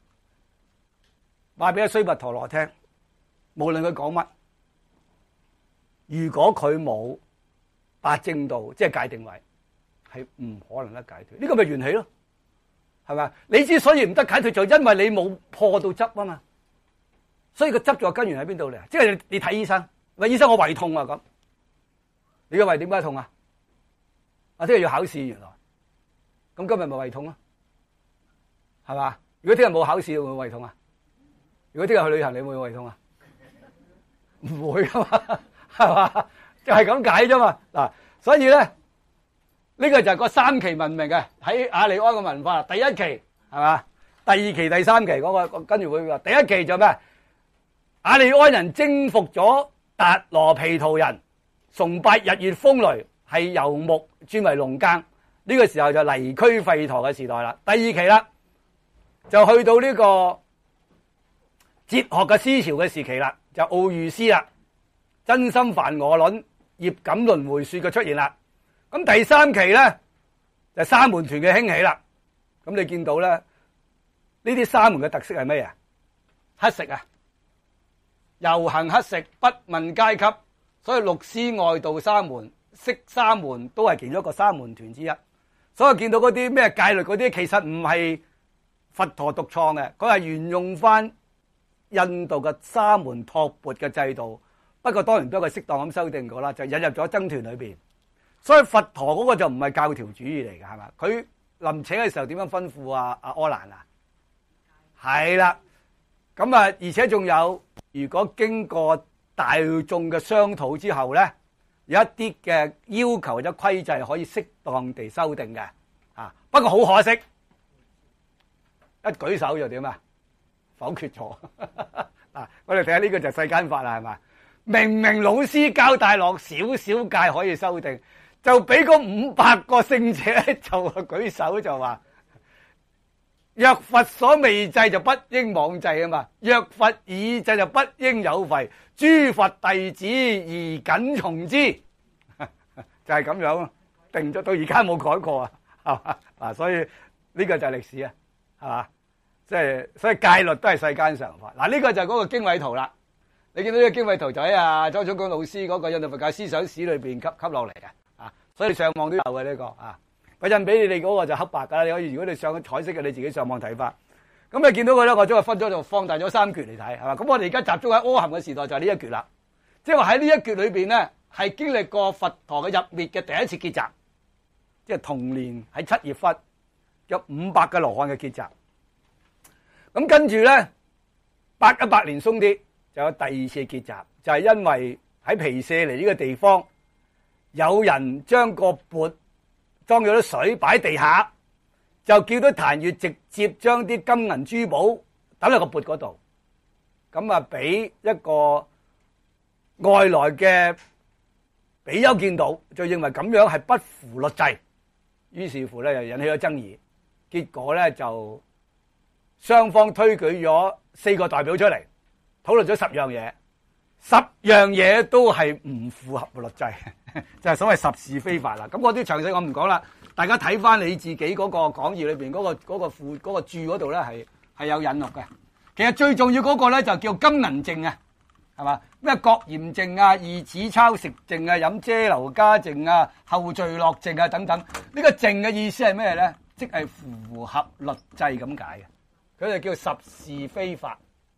Speaker 1: 話俾阿須跋陀羅聽，無論佢講乜，如果佢冇八正道，即係戒定慧，係唔可能得解脫。呢個咪緣起咯，係咪？你之所以唔得解脫，就因為你冇破到執啊嘛。所以個執咗根源喺邊度嚟？即係你睇醫生，喂，醫生我胃痛啊咁，你個胃點解痛啊？啊，聽日要考試原來，咁今日咪胃痛咯，係嘛？如果聽日冇考試，會唔會胃痛啊？如果聽日去旅行，你會唔會胃痛啊？唔會噶嘛，係嘛？就係咁解啫嘛。嗱，所以咧，呢個就係個三期文明嘅喺雅利安嘅文化。第一期係嘛？第二期、第三期嗰個跟住會話，第一期就咩？雅利安人征服咗達羅毗荼人，崇拜日月風雷，係游牧轉為農耕。呢個時候就泥區吠陀嘅時代啦。第二期啦，就去到呢個哲學嘅思潮嘅時期啦，就奧喻斯啦，真心梵我論、業感輪迴說嘅出現啦。咁第三期咧就沙門團嘅興起啦。咁你見到咧呢啲沙門嘅特色係咩啊？乞食啊！遊行乞食，不問階級，所以六師外道沙門、釋沙門都係其中一個沙門團之一。所以見到嗰啲咩戒律嗰啲，其實唔係佛陀獨創嘅，佢係沿用翻印度嘅沙門托缽嘅制度。不過當然都係適當咁修訂過啦，就引入咗僧團裏邊。所以佛陀嗰個就唔係教條主義嚟嘅，係嘛？佢臨請嘅時候點樣吩咐啊？阿柯蘭啊，係啦。咁啊，而且仲有，如果經過大眾嘅商討之後咧，有一啲嘅要求或者規制可以適當地修訂嘅。啊，不過好可惜，一舉手就點啊？否決咗。啊，我哋睇下呢個就係世間法啦，係嘛？明明老師交代落少少戒可以修訂，就俾嗰五百個聖者就舉手就話。若佛所未制就不應妄制啊嘛，若佛已制就不應有廢，諸佛弟子而謹從之，就係咁樣定咗，到而家冇改過啊，係嘛？嗱，所以呢個就係歷史啊，係嘛？即係所以戒律都係世間常法。嗱，呢個就係嗰個經緯圖啦。你見到呢個經緯圖就喺啊周祖光老師嗰個印度佛教思想史裏邊吸吸落嚟嘅啊，所以上網都有嘅呢個啊。我印俾你哋嗰個就黑白噶啦，你可以如果你上彩色嘅，你自己上網睇翻。咁你見到佢咧，我將佢分咗就放大咗三橛嚟睇，係嘛？咁我哋而家集中喺阿含嘅時代就係呢一橛啦。即係話喺呢一橛裏邊咧，係經歷過佛陀嘅入滅嘅第一次結集，即係同年喺七月份有五百嘅羅漢嘅結集。咁跟住咧，八一百年鬆啲就有第二次結集，就係因為喺毗舍離呢個地方有人將個缽裝咗啲水擺喺地下，就叫到檀越直接將啲金銀珠寶抌落個缽嗰度，咁啊俾一個外來嘅比丘見到，就認為咁樣係不符律制，於是乎咧就引起咗爭議，結果咧就雙方推舉咗四個代表出嚟，討論咗十樣嘢，十樣嘢都係唔符合律制。就係所謂十是非法啦，咁嗰啲詳細我唔講啦，大家睇翻你自己嗰個講義裏邊嗰個嗰個附嗰個注嗰度咧係係有引錄嘅。其實最重要嗰個咧就叫金銀淨啊，係嘛？咩國鹽淨啊、二子抄食淨啊、飲遮流家淨啊、後聚樂淨啊等等。呢個淨嘅意思係咩咧？即係符合律制咁解嘅，佢就叫十是非法。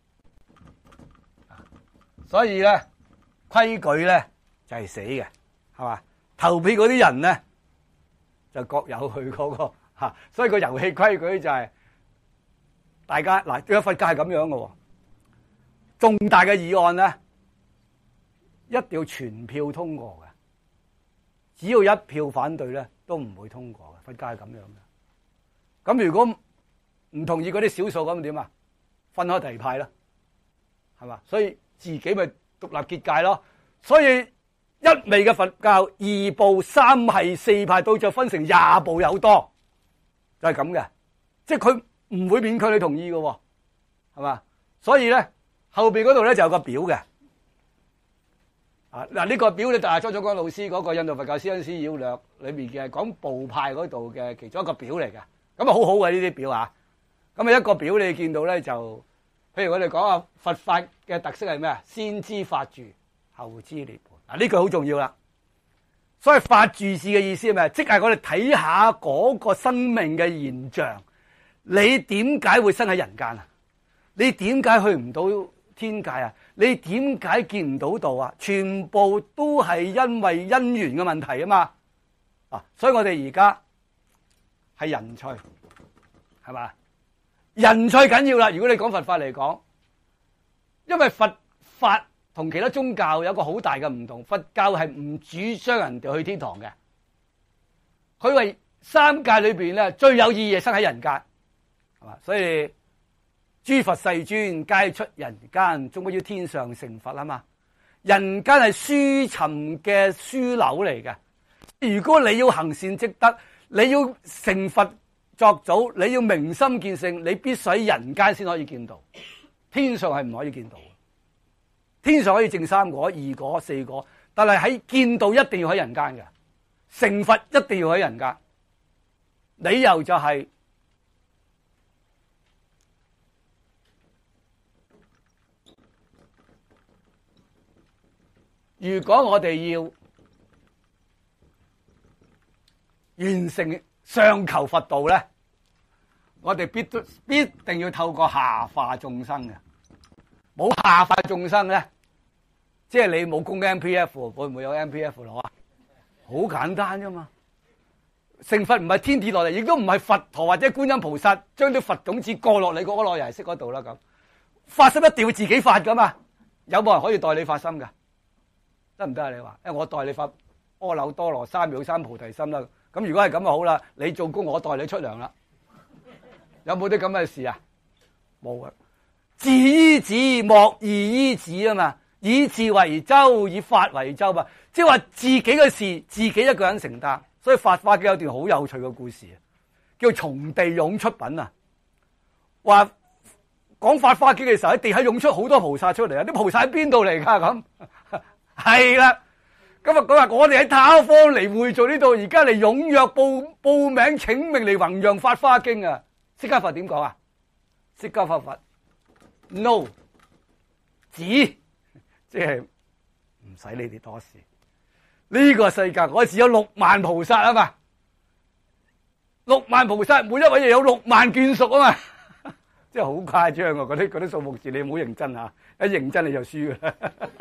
Speaker 1: 所以咧規矩咧就係死嘅。係嘛？投票嗰啲人咧，就各有佢嗰個嚇，所以個遊戲規矩就係大家嗱，呢個佛教係咁樣嘅喎。重大嘅議案咧，一定要全票通過嘅，只要一票反對咧，都唔會通過嘅。佛教係咁樣嘅。咁如果唔同意嗰啲少數咁點啊？分開提派啦，係嘛？所以自己咪獨立結界咯。所以一味嘅佛教二部三系四派，到就分成廿部有多，就係咁嘅。 即係佢唔會勉強你同意嘅，係嘛？所以咧後邊嗰度咧就有個表嘅。啊嗱，呢個表咧就係張祖江老師嗰個印度佛教師恩師要略裏面嘅講部派嗰度嘅其中一個表嚟嘅。咁啊好好嘅呢啲表啊。咁啊一個表你見到咧就，譬如我哋講啊佛法嘅特色係咩啊？先知法住，後知涅槃。嗱呢句好重要啦。所以法住事嘅意思係咩？即係我哋睇下嗰個生命嘅現象，你點解會生喺人間啊？你點解去唔到天界啊？你點解見唔到道啊？全部都係因為因緣嘅問題啊嘛！啊，所以我哋而家係人趣，係嘛？人趣緊要啦！如果你講佛法嚟講，因為佛法同其他宗教有一個好大嘅唔同，佛教係唔主張人哋去天堂嘅，佢為三界裏邊咧最有意義生喺人間，係嘛？所以諸佛世尊皆出人間，終歸要天上成佛啊嘛！人間係書尋嘅書樓嚟嘅。如果你要行善積德，你要成佛作祖，你要明心見性，你必須喺人間先可以見到，天上係唔可以見到。天上可以證三果、二果、四果，但係喺見道一定要喺人間嘅，成佛一定要喺人間。理由就係、是。如果我哋要完成上求佛道咧，我哋必都必定要透過下化眾生嘅。冇下化眾生咧，即係你冇供 M P F， 會唔會有 M P F 攞啊？好簡單啫嘛！成佛唔係天跌落嚟，亦都唔係佛陀或者觀音菩薩將啲佛種子過落你嗰個內人識嗰度啦。咁發心一定要自己發噶嘛？有冇人可以代你發心噶？得唔得啊？你話，因為我代你發阿耨多羅三藐三菩提心啦。咁如果係咁就好啦，你做工我代你出糧啦。有冇啲咁嘅事啊？冇啊！自依止，莫異依止啊嘛。以自為舟，以法為舟嘛。即係話自己嘅事，自己一個人承擔。所以《法華經》有段好有趣嘅故事，叫從地湧出品啊。話講《法華經》嘅時候，喺地下湧出好多菩薩出嚟啊！啲菩薩喺邊度嚟噶？咁係啦。咁啊，佢話我哋喺他方嚟會做呢度，而家嚟踴躍報報名請命嚟弘揚《法華經》啊！釋迦佛點講啊？釋迦佛佛 no 止，即係唔使你哋多事。呢個世界我只有六萬菩薩啊嘛，六萬菩薩每一位又有六萬眷屬啊嘛，即係好誇張啊！嗰啲嗰啲數目字你唔好認真啊，一認真你就輸噶啦。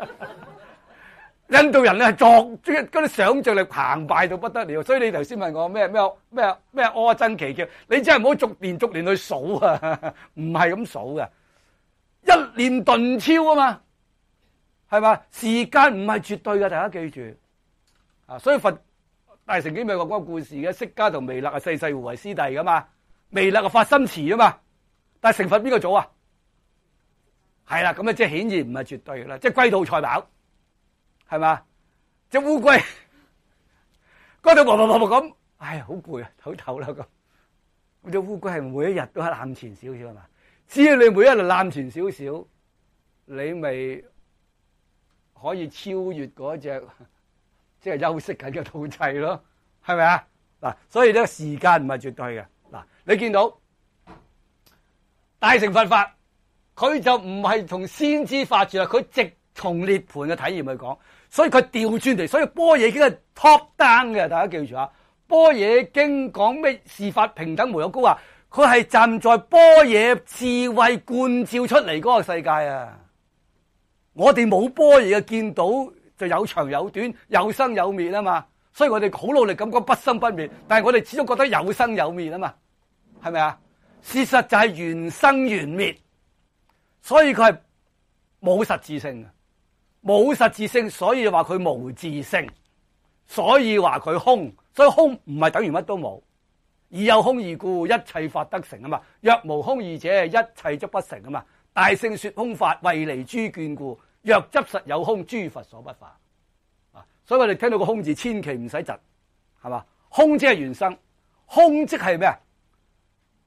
Speaker 1: 印度人咧係作即係嗰啲想象力澎湃到不得了，所以你頭先問我咩咩咩咩阿僧祇劫，你真係唔好逐年逐年去數啊，唔係咁數嘅，一念頓超啊嘛，係嘛？時間唔係絕對嘅，大家記住啊！所以佛大乘經咪講嗰個故事嘅，釋迦同彌勒啊世世互為師弟噶嘛，彌勒啊發心慈啊嘛，但係成佛邊個早啊？係啦，咁啊即係顯然唔係絕對嘅啦，即係龜兔賽跑。係嘛？隻烏龜嗰度啵啵啵啵咁，唉，好攰啊，唞唞啦咁。咁隻烏龜係每一日都喺攬前少少啊嘛。只要你每一日攬前少少，你咪可以超越嗰隻即係休息緊嘅兔仔咯，係咪啊？嗱，所以呢個時間唔係絕對嘅。嗱，你見到大乘佛法，佢就唔係同先知法住啦，佢直從涅槃嘅體驗去講。所以佢調轉嚟，所以般若經係 top down 嘅，大家記住啊！般若經講咩事法平等無有高下，佢係站在般若智慧觀照出嚟嗰個世界啊！我哋冇般若嘅見到就有長有短，有生有滅啊嘛！所以我哋好努力咁講不生不滅，但係我哋始終覺得有生有滅啊嘛，係咪啊？事實就係緣生緣滅，所以佢係冇實質性嘅。冇實質性，所以話佢無自性，所以話佢空，所以空唔係等於乜都冇，而有空義故，一切法得成啊嘛。若無空義者，一切則不成啊嘛。大聖說空法，為離諸眷故。若執實有空，諸佛所不化。啊，所以我哋聽到個空字，千祈唔使窒，係嘛？空即係緣生，空即係咩啊？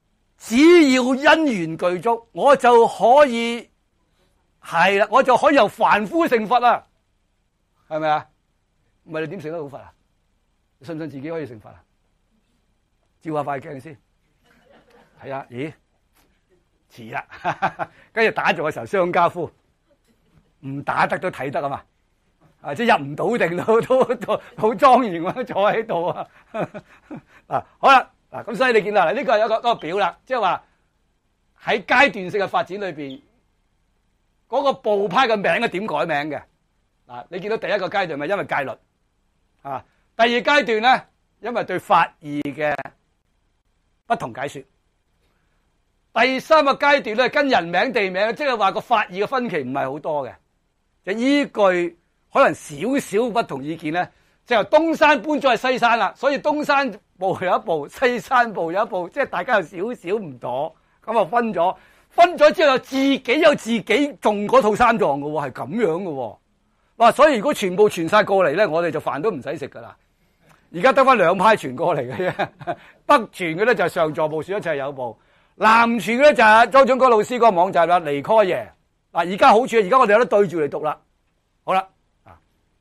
Speaker 1: 只要因緣具足，我就可以係啦，我就可以由凡夫成佛啦，係咪啊？唔係你點成得到佛啊？你信唔信自己可以成佛啊？照下塊鏡先，係啊，咦，遲啦，跟住打坐嘅時候商家夫，唔打得都睇得啊嘛，啊即係入唔到定都都都好莊嚴咁坐喺度啊，嗱好啦，嗱咁所以你見到啦，呢個係一個一個表啦，即係話喺階段性嘅發展裏邊，嗰個部派嘅名係點改名嘅？嗱，你見到第一個階段咪因為戒律啊，第二階段咧因為對法義嘅不同解說，第三個階段咧跟人名地名，即係話個法義嘅分歧唔係好多嘅，就依據可能少少不同意見咧，就由東山搬咗去西山啦，所以東山部有一部，西山部有一部，即係大家有少少唔妥，咁啊分咗，分咗之後自己有自己種嗰套三藏嘅喎，係咁樣嘅喎，哇！所以如果全部傳晒過嚟咧，我哋就飯都唔使食噶啦。而家得翻兩派傳過嚟嘅啫，北傳嘅咧就係上座部書一齊有部，南傳嘅咧就係周忠國老師嗰個網站啦，尼科耶。嗱，而家好處，而家我哋有得對住嚟讀啦。好啦，啊，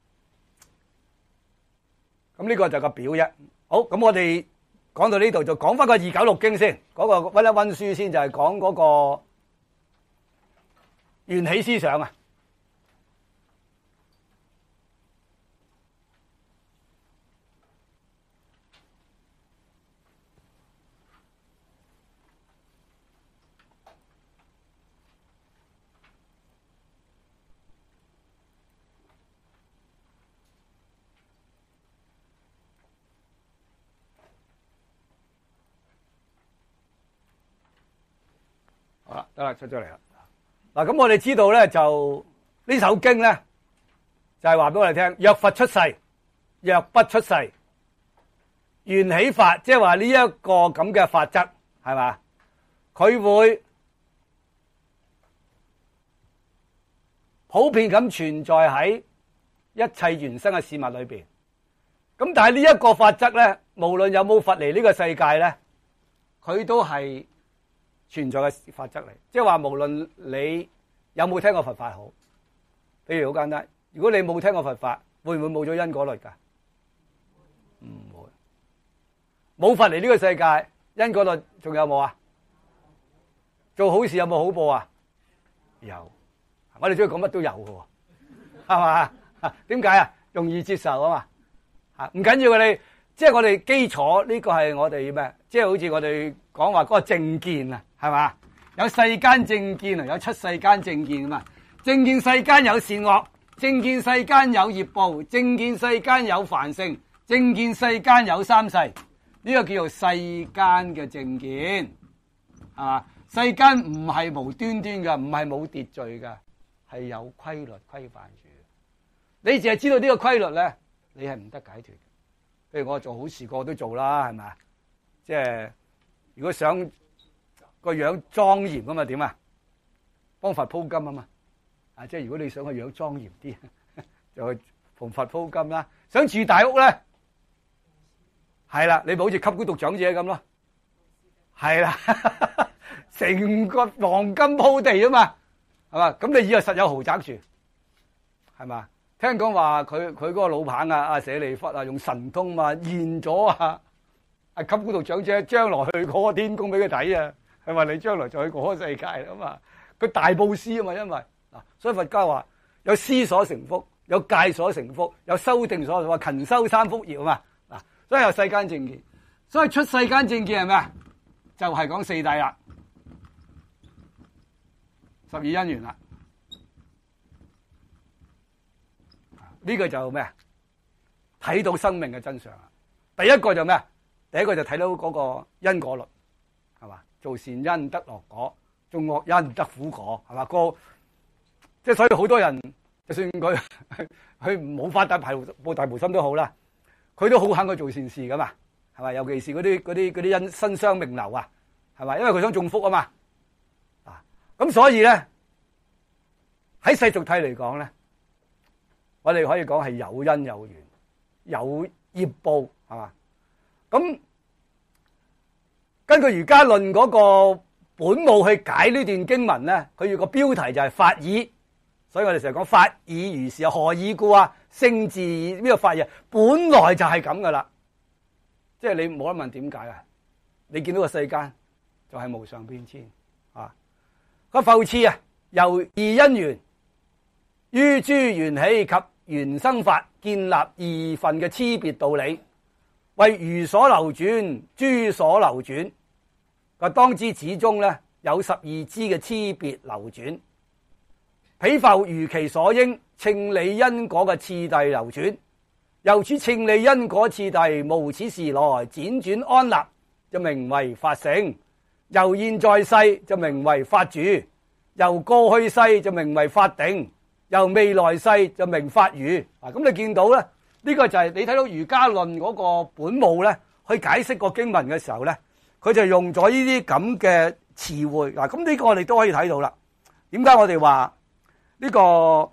Speaker 1: 咁呢個就係個表啫。好，咁我哋講到呢度就講翻個二九六經先，嗰、那個溫一溫書先，就係講嗰個緣起思想啊。好啦，得啦，出咗嚟啦。嗱，咁我哋知道咧，就呢首經咧，就係話俾我哋聽：若佛出世，若不出世，緣起法，即係話呢一個咁嘅法則，係嘛？佢會普遍咁存在喺一切原生嘅事物裏邊。咁但係呢一個法則咧，無論有冇佛嚟呢個世界咧，佢都係存在嘅法則嚟，即係話無論你有冇聽過佛法好，譬如好簡單，如果你冇聽過佛法，會唔會冇咗因果律噶？唔會，冇佛嚟呢個世界，因果律仲有冇啊？做好事有冇好報啊？有，我哋中意講乜都有嘅，係嘛？點解啊？容易接受啊嘛，吓唔緊要嘅你。即係我哋基礎呢個係我哋咩？即係好似我哋講話嗰個正見啊，係嘛？有世間正見啊，有出世間正見啊嘛。正見世間有善惡，正見世間有業報，正見世間有凡聖，正見世間有三世。呢個叫做世間嘅正見，係嘛？世間唔係無端端噶，唔係冇秩序噶，係有規律規範住。你淨係知道呢個規律咧，你係唔得解脫。譬如我做好事，個個都做啦，係咪？即係如果想個樣莊嚴咁啊，點啊？幫佛鋪金啊嘛！啊，即係如果你想個樣莊嚴啲，就去同佛鋪金啦。想住大屋咧，係啦，你咪好似吸孤獨長者咁咯，係啦，成個黃金鋪地啊嘛，係嘛？咁你以後實有豪宅住，係嘛？聽講話佢佢嗰個老闆啊，阿舍利弗啊，用神通嘛現咗啊，阿給嗰度長者將來去嗰個天宮俾佢睇啊，係話你將來就去嗰個世界啊嘛，佢大布施啊嘛，因為嗱，所以佛家話有施所成福，有戒所成福，有修定所成福，勤修三福業啊嘛，嗱，所以有世間正見，所以出世間正見係咩啊？就係講四諦啦，十二因緣啦。呢個就咩啊？睇到生命嘅真相啊！第一個就咩啊？第一個就睇到嗰個因果律，係嘛？做善因得樂果，做惡因得苦果，係嘛？個即係所以好多人，就算佢佢冇發大菩報大無心都好啦，佢都好肯去做善事噶嘛，係嘛？尤其是嗰啲嗰啲嗰啲因身雙命流啊，係嘛？因為佢想種福啊嘛，啊咁所以咧喺世俗諦嚟講咧。我哋可以講係有因有緣，有業報，係嘛？咁根據儒家論嗰個本務去解呢段經文咧，佢要個標題就係法爾，所以我哋成日講法爾如是啊，何以故啊？聖自呢個法爾本來就係咁噶啦，即係你冇得問點解啊？你見到個世間就係無常變遷啊，個復次啊，由二因緣於諸緣起及緣生法，建立二分嘅差別道理，為如所流轉，諸所流轉。個當知始終咧有十二支嘅差別流轉，彼復如其所應，稱理因果嘅次第流轉。由此稱理因果次第，無此時來輾轉安立，就名為法性；由現在世就名為法住；由過去世就名為法定；由未來世就名法餘。啊，咁你見到咧，呢個就係你睇到儒家論嗰個本務咧，去解釋個經文嘅時候咧，佢就用咗呢啲咁嘅詞彙。嗱，咁呢個我哋都可以睇到啦。點解我哋話呢個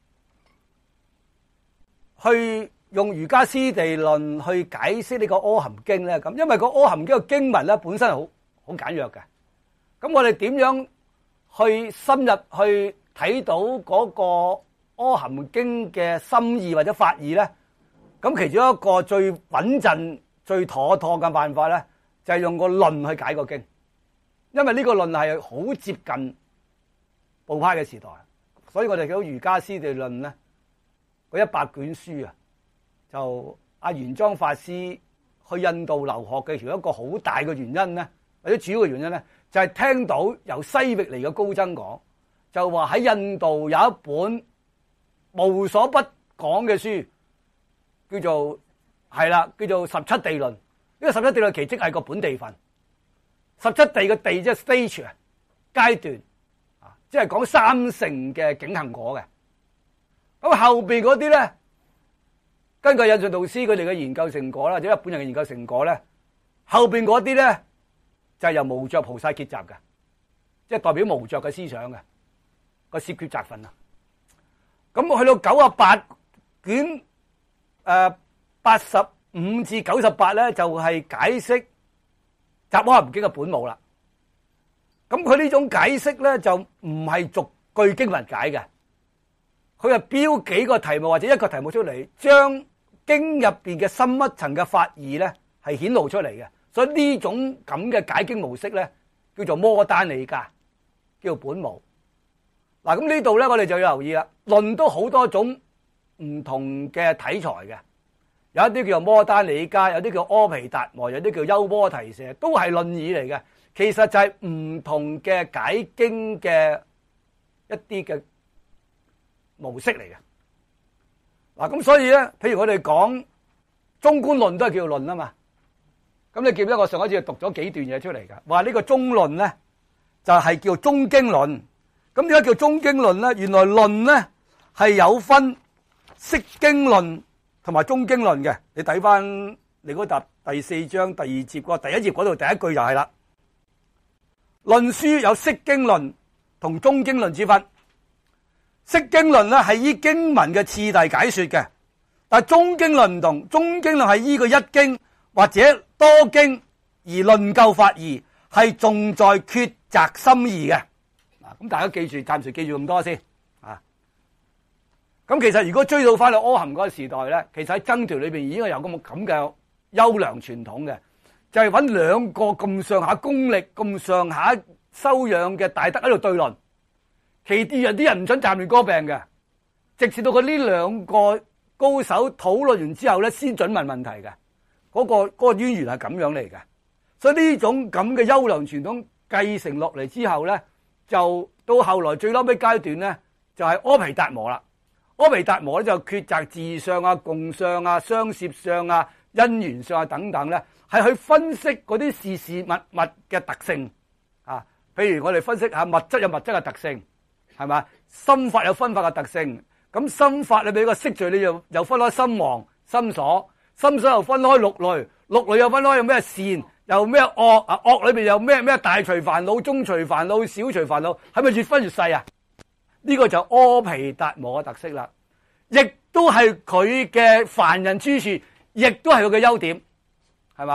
Speaker 1: 去用儒家師地論去解釋呢個阿含經咧？咁因為個阿含經嘅經文咧本身係好好簡約嘅。咁我哋點樣去深入去睇到嗰個阿含經嘅心意或者法義咧？咁其中一個最穩陣、最妥妥嘅辦法咧，就係用個論去解個經，因為呢個論係好接近部派嘅時代，所以我哋睇到儒家師地論咧，嗰一百卷書啊，就阿玄奘法師去印度留學嘅其中一個好大嘅原因咧，或者主要嘅原因咧，就係聽到由西域嚟嘅高僧講，就話喺印度有一本無所不講嘅書，叫做係啦，叫做十七地論。呢個十七地論其即係個本地分，十七地嘅地即係 stage 啊，階段啊，即係講三乘嘅境行果嘅。咁後邊嗰啲咧，根據印順導師佢哋嘅研究成果啦，或者日本人嘅研究成果咧，後邊嗰啲咧就係由無著菩薩結集嘅，即係代表無著嘅思想嘅個攝決集分啊。咁去到九十八卷誒八十五至九十八咧，就係解釋《雜阿含經》嘅本務啦。咁佢呢種解釋咧，就唔係逐句經文解嘅，佢係標幾個題目或者一個題目出嚟，將經入邊嘅深一層嘅法義咧係顯露出嚟嘅。所以呢種咁嘅解經模式咧，叫做摩單理家，叫做本務。嗱，咁呢度咧，我哋就要留意啦。論都好多種唔同嘅體裁嘅。有一啲叫做摩單理家，有啲叫阿毗達摩，有啲叫優波提舍，都係論義嚟嘅。其實就係唔同嘅解經嘅一啲嘅模式嚟嘅。嗱，咁所以咧，譬如我哋講中觀論都係叫做論啊嘛。咁你記唔記得我上一次讀咗幾段嘢出嚟噶？話呢個中論咧就係叫中經論。咁點解叫中經論咧？原來論咧係有分釋經論同埋中經論嘅。你睇翻你嗰沓第四章第二節個第一頁嗰度第一句就係啦。論書有釋經論同中經論之分。釋經論咧係依經文嘅次第解說嘅，但係中經論唔同，中經論係依個一經或者多經而論究法義，係重在抉擇心意嘅。咁大家記住，暫時記住咁多先啊。咁其實如果追到翻去阿含嗰個時代咧，其實喺僧團裏邊已經係有咁咁嘅優良傳統嘅，就係揾兩個咁上下功力、咁上下修養嘅大德喺度對論。其啲人啲人唔准站亂歌病嘅，直至到佢呢兩個高手討論完之後咧，先准問問題嘅。嗰個嗰個淵源係咁樣嚟嘅。所以呢種咁嘅優良傳統繼承落嚟之後咧，就到後來最嬲尾階段咧，就係阿毗達摩啦。阿毗達摩咧就抉擇自相啊、共相啊、相攝相啊、因緣相啊等等咧，係去分析嗰啲事事物物嘅特性啊。譬如我哋分析下物質有物質嘅特性，係咪？心法有分法嘅特性。咁心法你俾個色罪，你又又分開心王、心所，心所又分開六類，六類又分開有咩善，又咩惡啊？惡裏邊有咩咩大隨煩惱、中隨煩惱、小隨煩惱，係咪越分越細啊？呢、這個就阿毗達摩嘅特色啦，亦都係佢嘅凡人之處，亦都係佢嘅優點，係嘛？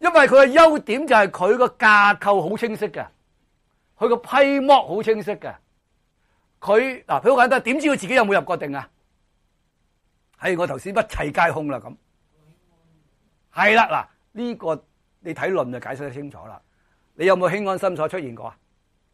Speaker 1: 因為佢嘅優點就係佢個架構好清晰嘅，佢個批模好清晰嘅。佢嗱，譬如好簡單，點知佢自己有冇入過定啊？係我頭先一切皆空啦咁。係啦，嗱呢個你睇論就解釋得清楚啦。你有冇輕安心所出現過啊？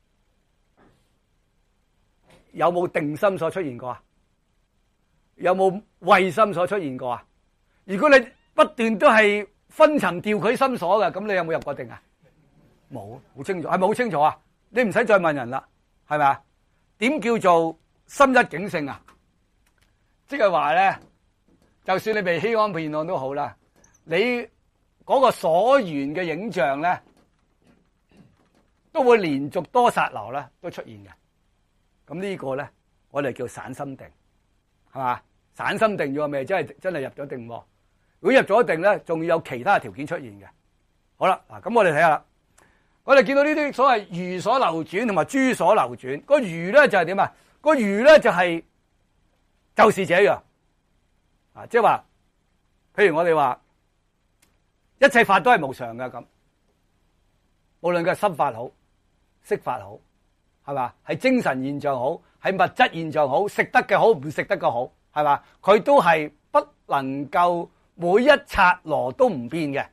Speaker 1: 有冇定心所出現過啊？有冇慧心所出現過啊？如果你不斷都係分層調佢心所嘅，咁你有冇入過定啊？冇，好清楚，係咪好清楚啊？你唔使再問人啦，係咪啊？點叫做心一境性啊？即係話咧，就算你被欺安騙案都好啦，你嗰個所緣嘅影像咧，都會連續多剎那咧都出現嘅。咁呢個咧，我哋叫散心定，係嘛？散心定咗未？真係真係入咗定喎。如果入咗定咧，仲要有其他條件出現嘅。好啦，嗱咁我哋睇下啦。我哋見到呢啲所謂如所流轉同埋諸所流轉，個如咧就係點啊？個如咧就係就是這樣啊，即係話，譬如我哋話一切法都係無常嘅咁，無論佢係心法好、色法好，係嘛？係精神現象好，係物質現象好，食得嘅好，唔食得嘅好，係嘛？佢都係不能夠每一剎那都唔變嘅。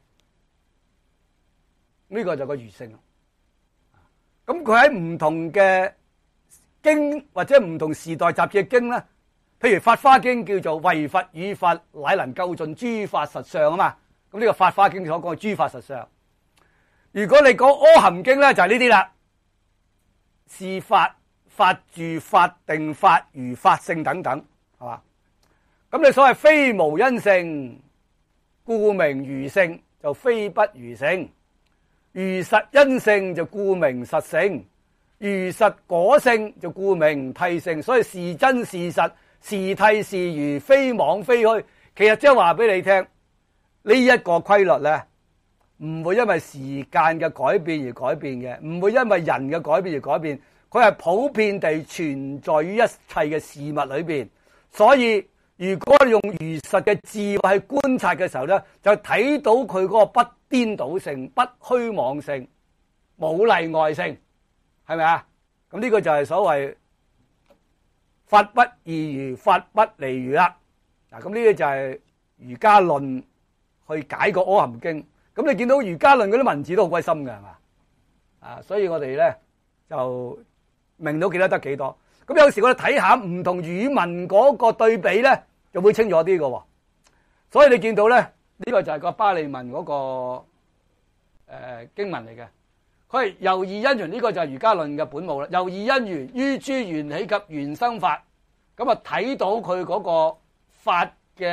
Speaker 1: 呢個就係個如性。咁佢喺唔同嘅經或者唔同時代集嘅經咧，譬如《法華經》叫做唯佛與法乃能究盡諸法實相啊嘛。咁呢個《法華經》所講嘅諸法實相。如果你講《阿含經》咧，就係呢啲啦，是法、法住、法定、法如、法性等等，係嘛？咁你所謂非無因性，故名如性，就非不如性。如實因性就故名實性，如實果性就故名諦性。所以是真是實，是諦是如，非妄非虛。其實即係話俾你聽，呢一個規律咧，唔會因為時間嘅改變而改變嘅，唔會因為人嘅改變而改變。佢係普遍地存在於一切嘅事物裏邊。所以如果用如實嘅智慧去觀察嘅時候咧，就睇到佢嗰個不顛倒性、不虛妄性、冇例外性，係咪啊？咁呢個就係所謂法不異如，法不離如啦。嗱，咁呢個就係瑜伽論去解個阿含經。咁你見到瑜伽論嗰啲文字都好鬼深嘅，係嘛？啊，所以我哋咧就明到幾多得幾多。咁有時我哋睇下唔同語文嗰個對比咧，就會清楚啲嘅。所以你見到咧，呢個就係個巴利文嗰個誒經文嚟嘅。佢係由義因緣，呢個就係瑜伽論嘅本務啦。由義因緣於諸緣起及緣生法，咁啊睇到佢嗰個法嘅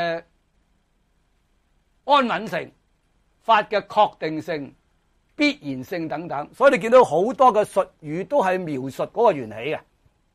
Speaker 1: 安穩性、法嘅確定性、必然性等等。所以你見到好多嘅術語都係描述嗰個緣起嘅。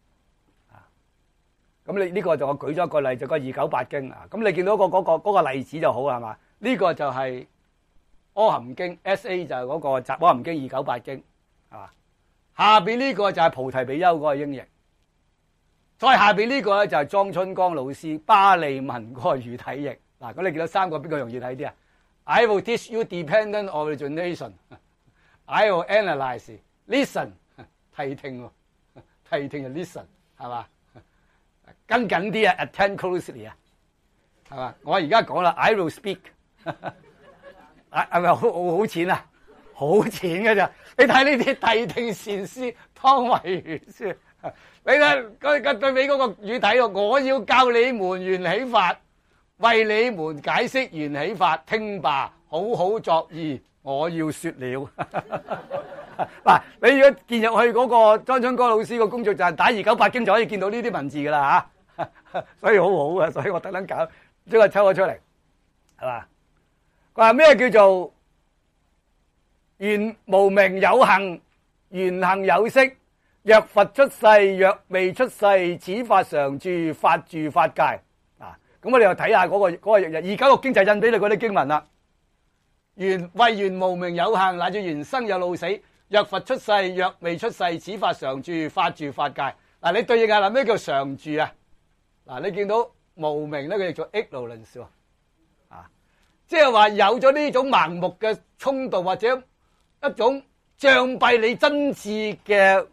Speaker 1: 咁你呢個就我舉咗一個例，就個二九八經啊。咁你見到個嗰個嗰個例子就好係嘛？呢個就係阿含經 S A 就係嗰個集阿含經二九八經係嘛？下邊呢個就係菩提比丘嗰個英譯，再下邊呢個咧就係莊春江老師巴利文嗰個語體譯。嗱，咁你見到三個邊個容易睇啲啊 ？I will teach you dependent origination. I will analyze. Listen， 諦聽喎，諦聽就 listen 係嘛？跟緊啲啊 ，attend closely 啊，係嘛？我而家講啦 ，I will speak， 係咪好好淺啊？好淺嘅咋？你睇呢啲諦聽善師湯唯如師，你睇佢佢對比嗰個語體喎，我要教你們緣起法，為你們解釋緣起法，聽吧，好好作意，我要說了。嗱，你如果見入去嗰個莊春江老師個工作站打二九八經就可以見到呢啲文字噶啦吓。所以好好啊，所以我特登搞將佢抽咗出嚟，係嘛？佢話咩叫做緣無明有行，緣行有色。若佛出世，若未出世，此法常住，法住法界。啊，咁我哋又睇下嗰個嗰個二九六經就印俾你嗰啲經文啦。緣為緣無明有行，乃至緣生有老死。若佛出世，若未出世，此法常住，法住法界。嗱，你對應下啦，咩叫常住啊？嗱，你見到無明咧，佢叫做 ignorance 啊， 即係話有咗呢種盲目嘅衝動或者一種障蔽你真智嘅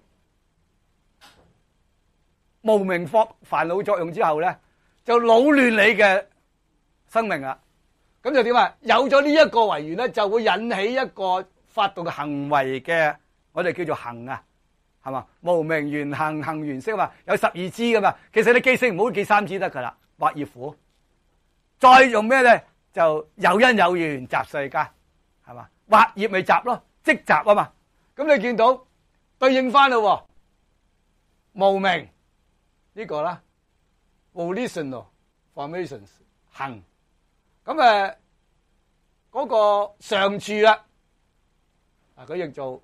Speaker 1: 無明煩煩惱作用之後咧，就擾亂你嘅生命啦。咁就點啊？有咗呢一個為緣咧，就會引起一個發動嘅行為嘅，我哋叫做行啊，係嘛？無明緣行，行緣識嘛，有十二支噶嘛。其實你記性唔好記三支得噶啦，惑業苦。再用咩咧？就有因有緣集世間，係嘛？惑業咪集咯，積集啊嘛。咁你見到對應翻咯，無明呢個啦 volitional formations 行。咁誒嗰個常住啊，啊佢譯做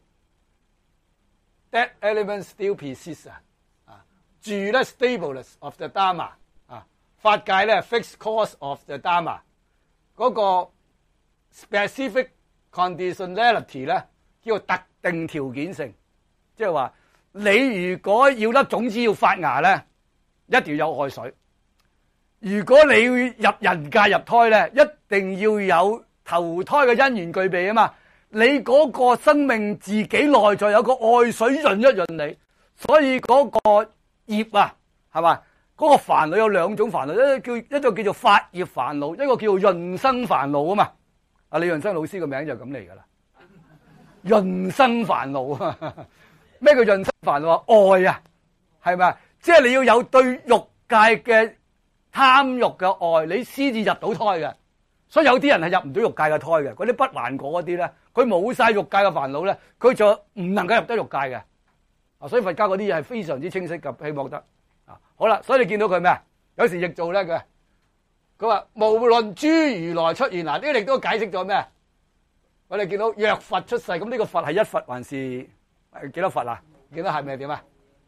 Speaker 1: that element still persists 啊，啊住咧 stableness of the Dharma 啊，法界咧 fixed course of the Dharma 嗰個 specific conditionality 咧叫做特定條件性，即係話你如果要粒種子要發芽咧，一定要有愛水。如果你要入人界入胎咧，一定要有投胎嘅因緣具備啊嘛。你嗰個生命自己內在有個愛水潤一潤你，所以嗰個業啊，係嘛？嗰個煩惱有兩種煩惱，一個叫一個叫做發業煩惱，一個叫做潤生煩惱啊嘛。阿李潤生老師個名就咁嚟噶啦，潤生煩惱啊。咩叫潤生煩惱啊？愛啊，係咪？即係你要有對欲界嘅貪欲嘅愛，你先至入到胎嘅。所以有啲人係入唔到欲界嘅胎嘅，嗰啲不還果嗰啲咧，佢冇晒欲界嘅煩惱咧，佢就唔能夠入得欲界嘅。啊，所以佛家嗰啲嘢係非常之清晰嘅，希望得啊。好啦，所以你見到佢咩？有時譯做咧佢，佢話無論諸如來出現，嗱呢啲亦都解釋咗咩？我哋見到若佛出世，咁呢個佛係一佛還是幾多佛啊？見到係咪點啊？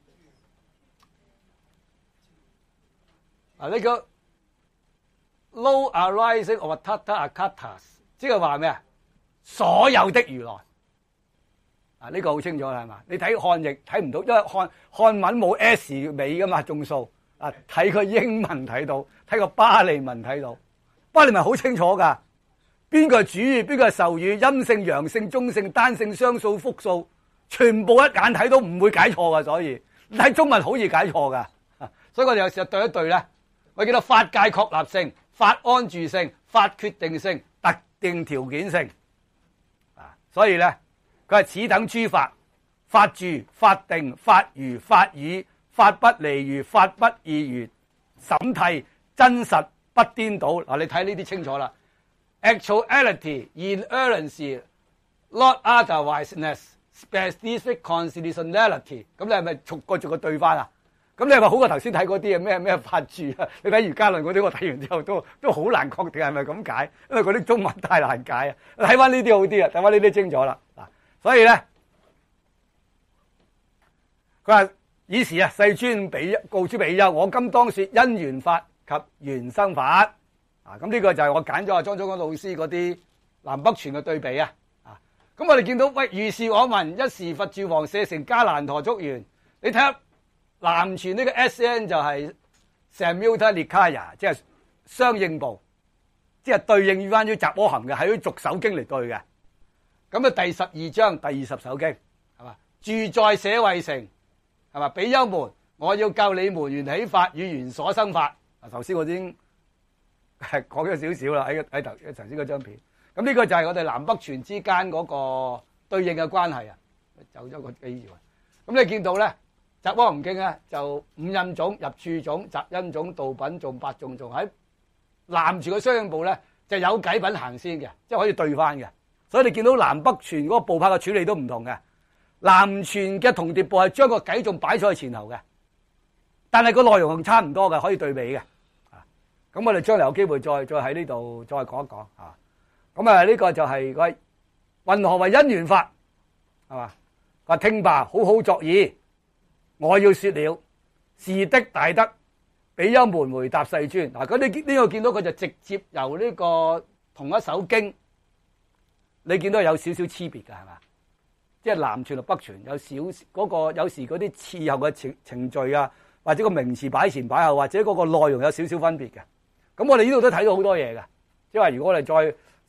Speaker 1: 啊！呢個 low arising of Tata Akatas， 即係話咩啊？所有的如來啊！呢個好清楚啦，係嘛？你睇漢譯睇唔到，因為漢漢文冇 S 尾噶嘛，眾數啊，睇個英文睇到，睇個巴利文睇到，巴利文好清楚噶，邊個係主語，邊個係受語，陰性、陽性、中性、單性、雙數、複數，全部一眼睇到，唔會解錯噶。所以你睇中文好易解錯噶，所以我哋有時候對一對咧。我叫做法界確立性、法安住性、法決定性、特定條件性啊，所以咧佢係此等諸法，法住、法定、法如、法已、法不離如、法不異如、審諦、真實不顛倒。嗱，你睇呢啲清楚啦。Actuality, inerrancy, not otherwiseness, specific constitutionality。咁你係咪逐個逐個對翻啊？咁你係咪好過頭先睇嗰啲啊？咩咩法住啊？你睇瑜伽論嗰啲，我睇完之後都都好難確定係咪咁解，因為嗰啲中文太難解啊！睇翻呢啲好啲啊，睇翻呢啲清楚啦。嗱，所以咧，佢話以時啊，世尊比告諸比丘，我今當說因緣法及緣生法啊。咁呢個就係我揀咗阿莊祖剛老師嗰啲南北傳嘅對比啊。啊，咁我哋見到喂，如是我聞，一時佛住王舍城迦蘭陀竹園，你睇下。南傳呢個 S N 就係 Samyutta Nikaya， 即係相應部，即係對應翻於雜阿含嘅，喺啲續首經嚟對嘅。咁啊，第十二章第二十首經係嘛？住在舍衛城係嘛？比丘們，我要教你們緣起法與緣所生法。啊，頭先我已經係講咗少少啦，喺喺頭頭先嗰張片。咁呢個就係我哋南北傳之間嗰個對應嘅關係啊。走咗個機會。咁你見到咧？雜阿含經咧就五陰種、入處種、雜因種、道品種、八種種，喺南傳嘅相應部咧就有偈品行先嘅，即係可以對翻嘅。所以你見到南北傳嗰個部派嘅處理都唔同嘅。南傳嘅同碟部係將個偈仲擺咗喺前頭嘅，但係個內容係差唔多嘅，可以對比嘅。啊，咁我哋將來有機會再再喺呢度再講一講啊。咁啊呢個就係佢云何為因緣法係嘛？話聽罷，好好作意。我要說了，是的大德，比丘們回答世尊。嗱，咁你呢個見到佢就直接由呢個同一首經，你見到有少少差別嘅係嘛？即係南傳同北傳有少嗰個，有時嗰啲次後嘅程程序啊，或者個名詞擺前擺後，或者嗰個內容有少少分別嘅。咁我哋呢度都睇到好多嘢嘅，即係話如果我哋再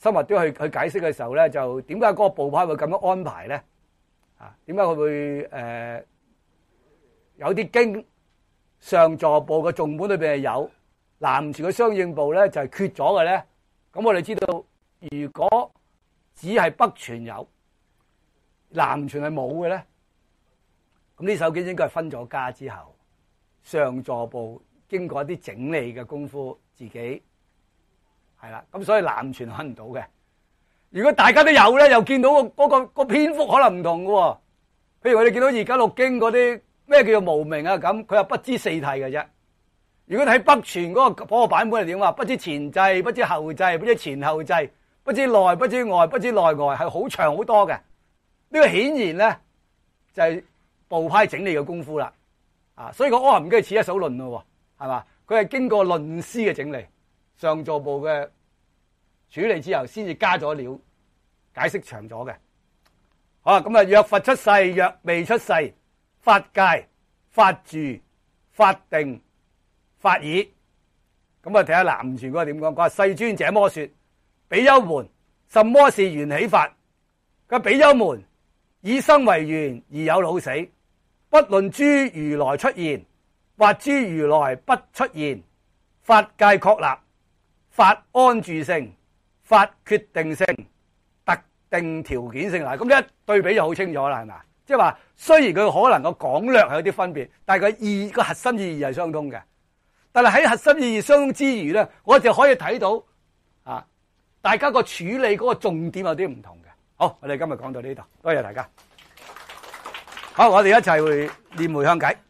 Speaker 1: 生物都去去解釋嘅時候咧，就點解嗰個部派會咁樣安排咧？啊，點解佢會誒、呃、有啲經上座部嘅頌本裏邊係有，南傳嘅相應部咧就係、是、缺咗嘅咧？咁我哋知道，如果只係北傳有，南傳係冇嘅咧，咁呢首經應該係分咗家之後，上座部經過一啲整理嘅功夫，自己係啦，咁所以南傳揾唔到嘅。如果大家都有咧，又見到嗰、嗰個、嗰個篇幅可能唔同嘅喎。譬如我哋見到而家六經嗰啲咩叫做無明啊咁，佢係不知四諦嘅啫。如果睇北傳嗰、嗰個嗰個版本係點啊？不知前際，不知後際，不知前後際，不知內，不知外，不知內外，係好長好多嘅。呢、呢個顯然咧就係、是、部派整理嘅功夫啦。啊，所以個《阿含經》似一首論咯，係嘛？佢係經過論師嘅整理，上座部嘅處理之後，先至加咗料，解釋長咗嘅。好啦，咁啊，若佛出世，若未出世，法界、法住、法定、法已。咁啊，睇下南傳嗰個點講。佢話世尊這麼說：比丘們，什麼是緣起法？佢比丘們，以生為緣而有老死，不論諸如來出現，或諸如來不出現，法界確立，法安住性，法決定性，特定條件性。嗱，咁一對比就好清楚啦，係咪？即係話，雖然佢可能個講略係有啲分別，但係佢意個核心意義係相通嘅。但係喺核心意義相通之餘咧，我哋可以睇到啊，大家個處理嗰個重點有啲唔同嘅。好，我哋今日講到呢度，多謝大家。好，我哋一齊會念回向偈，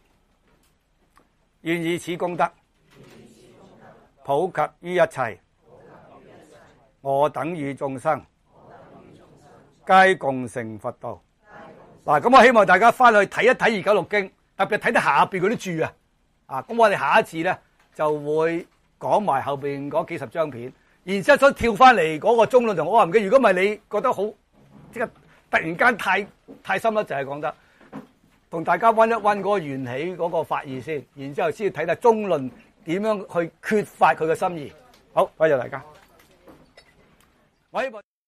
Speaker 1: 願以此功德普及於一切，我等與眾生皆共成佛道。嗱，咁我希望大家翻去睇一睇二九六經，特別睇睇下邊嗰啲注啊。啊，咁我哋下一次咧就會講埋後邊嗰幾十張片，然之後再跳翻嚟嗰個中論同阿含經。如果唔係你覺得好即係突然間太太深啦，就係講得同大家溫一溫嗰個緣起嗰個法義先，然之後先睇睇中論點樣去缺乏佢嘅心意。好，多謝大家。我希望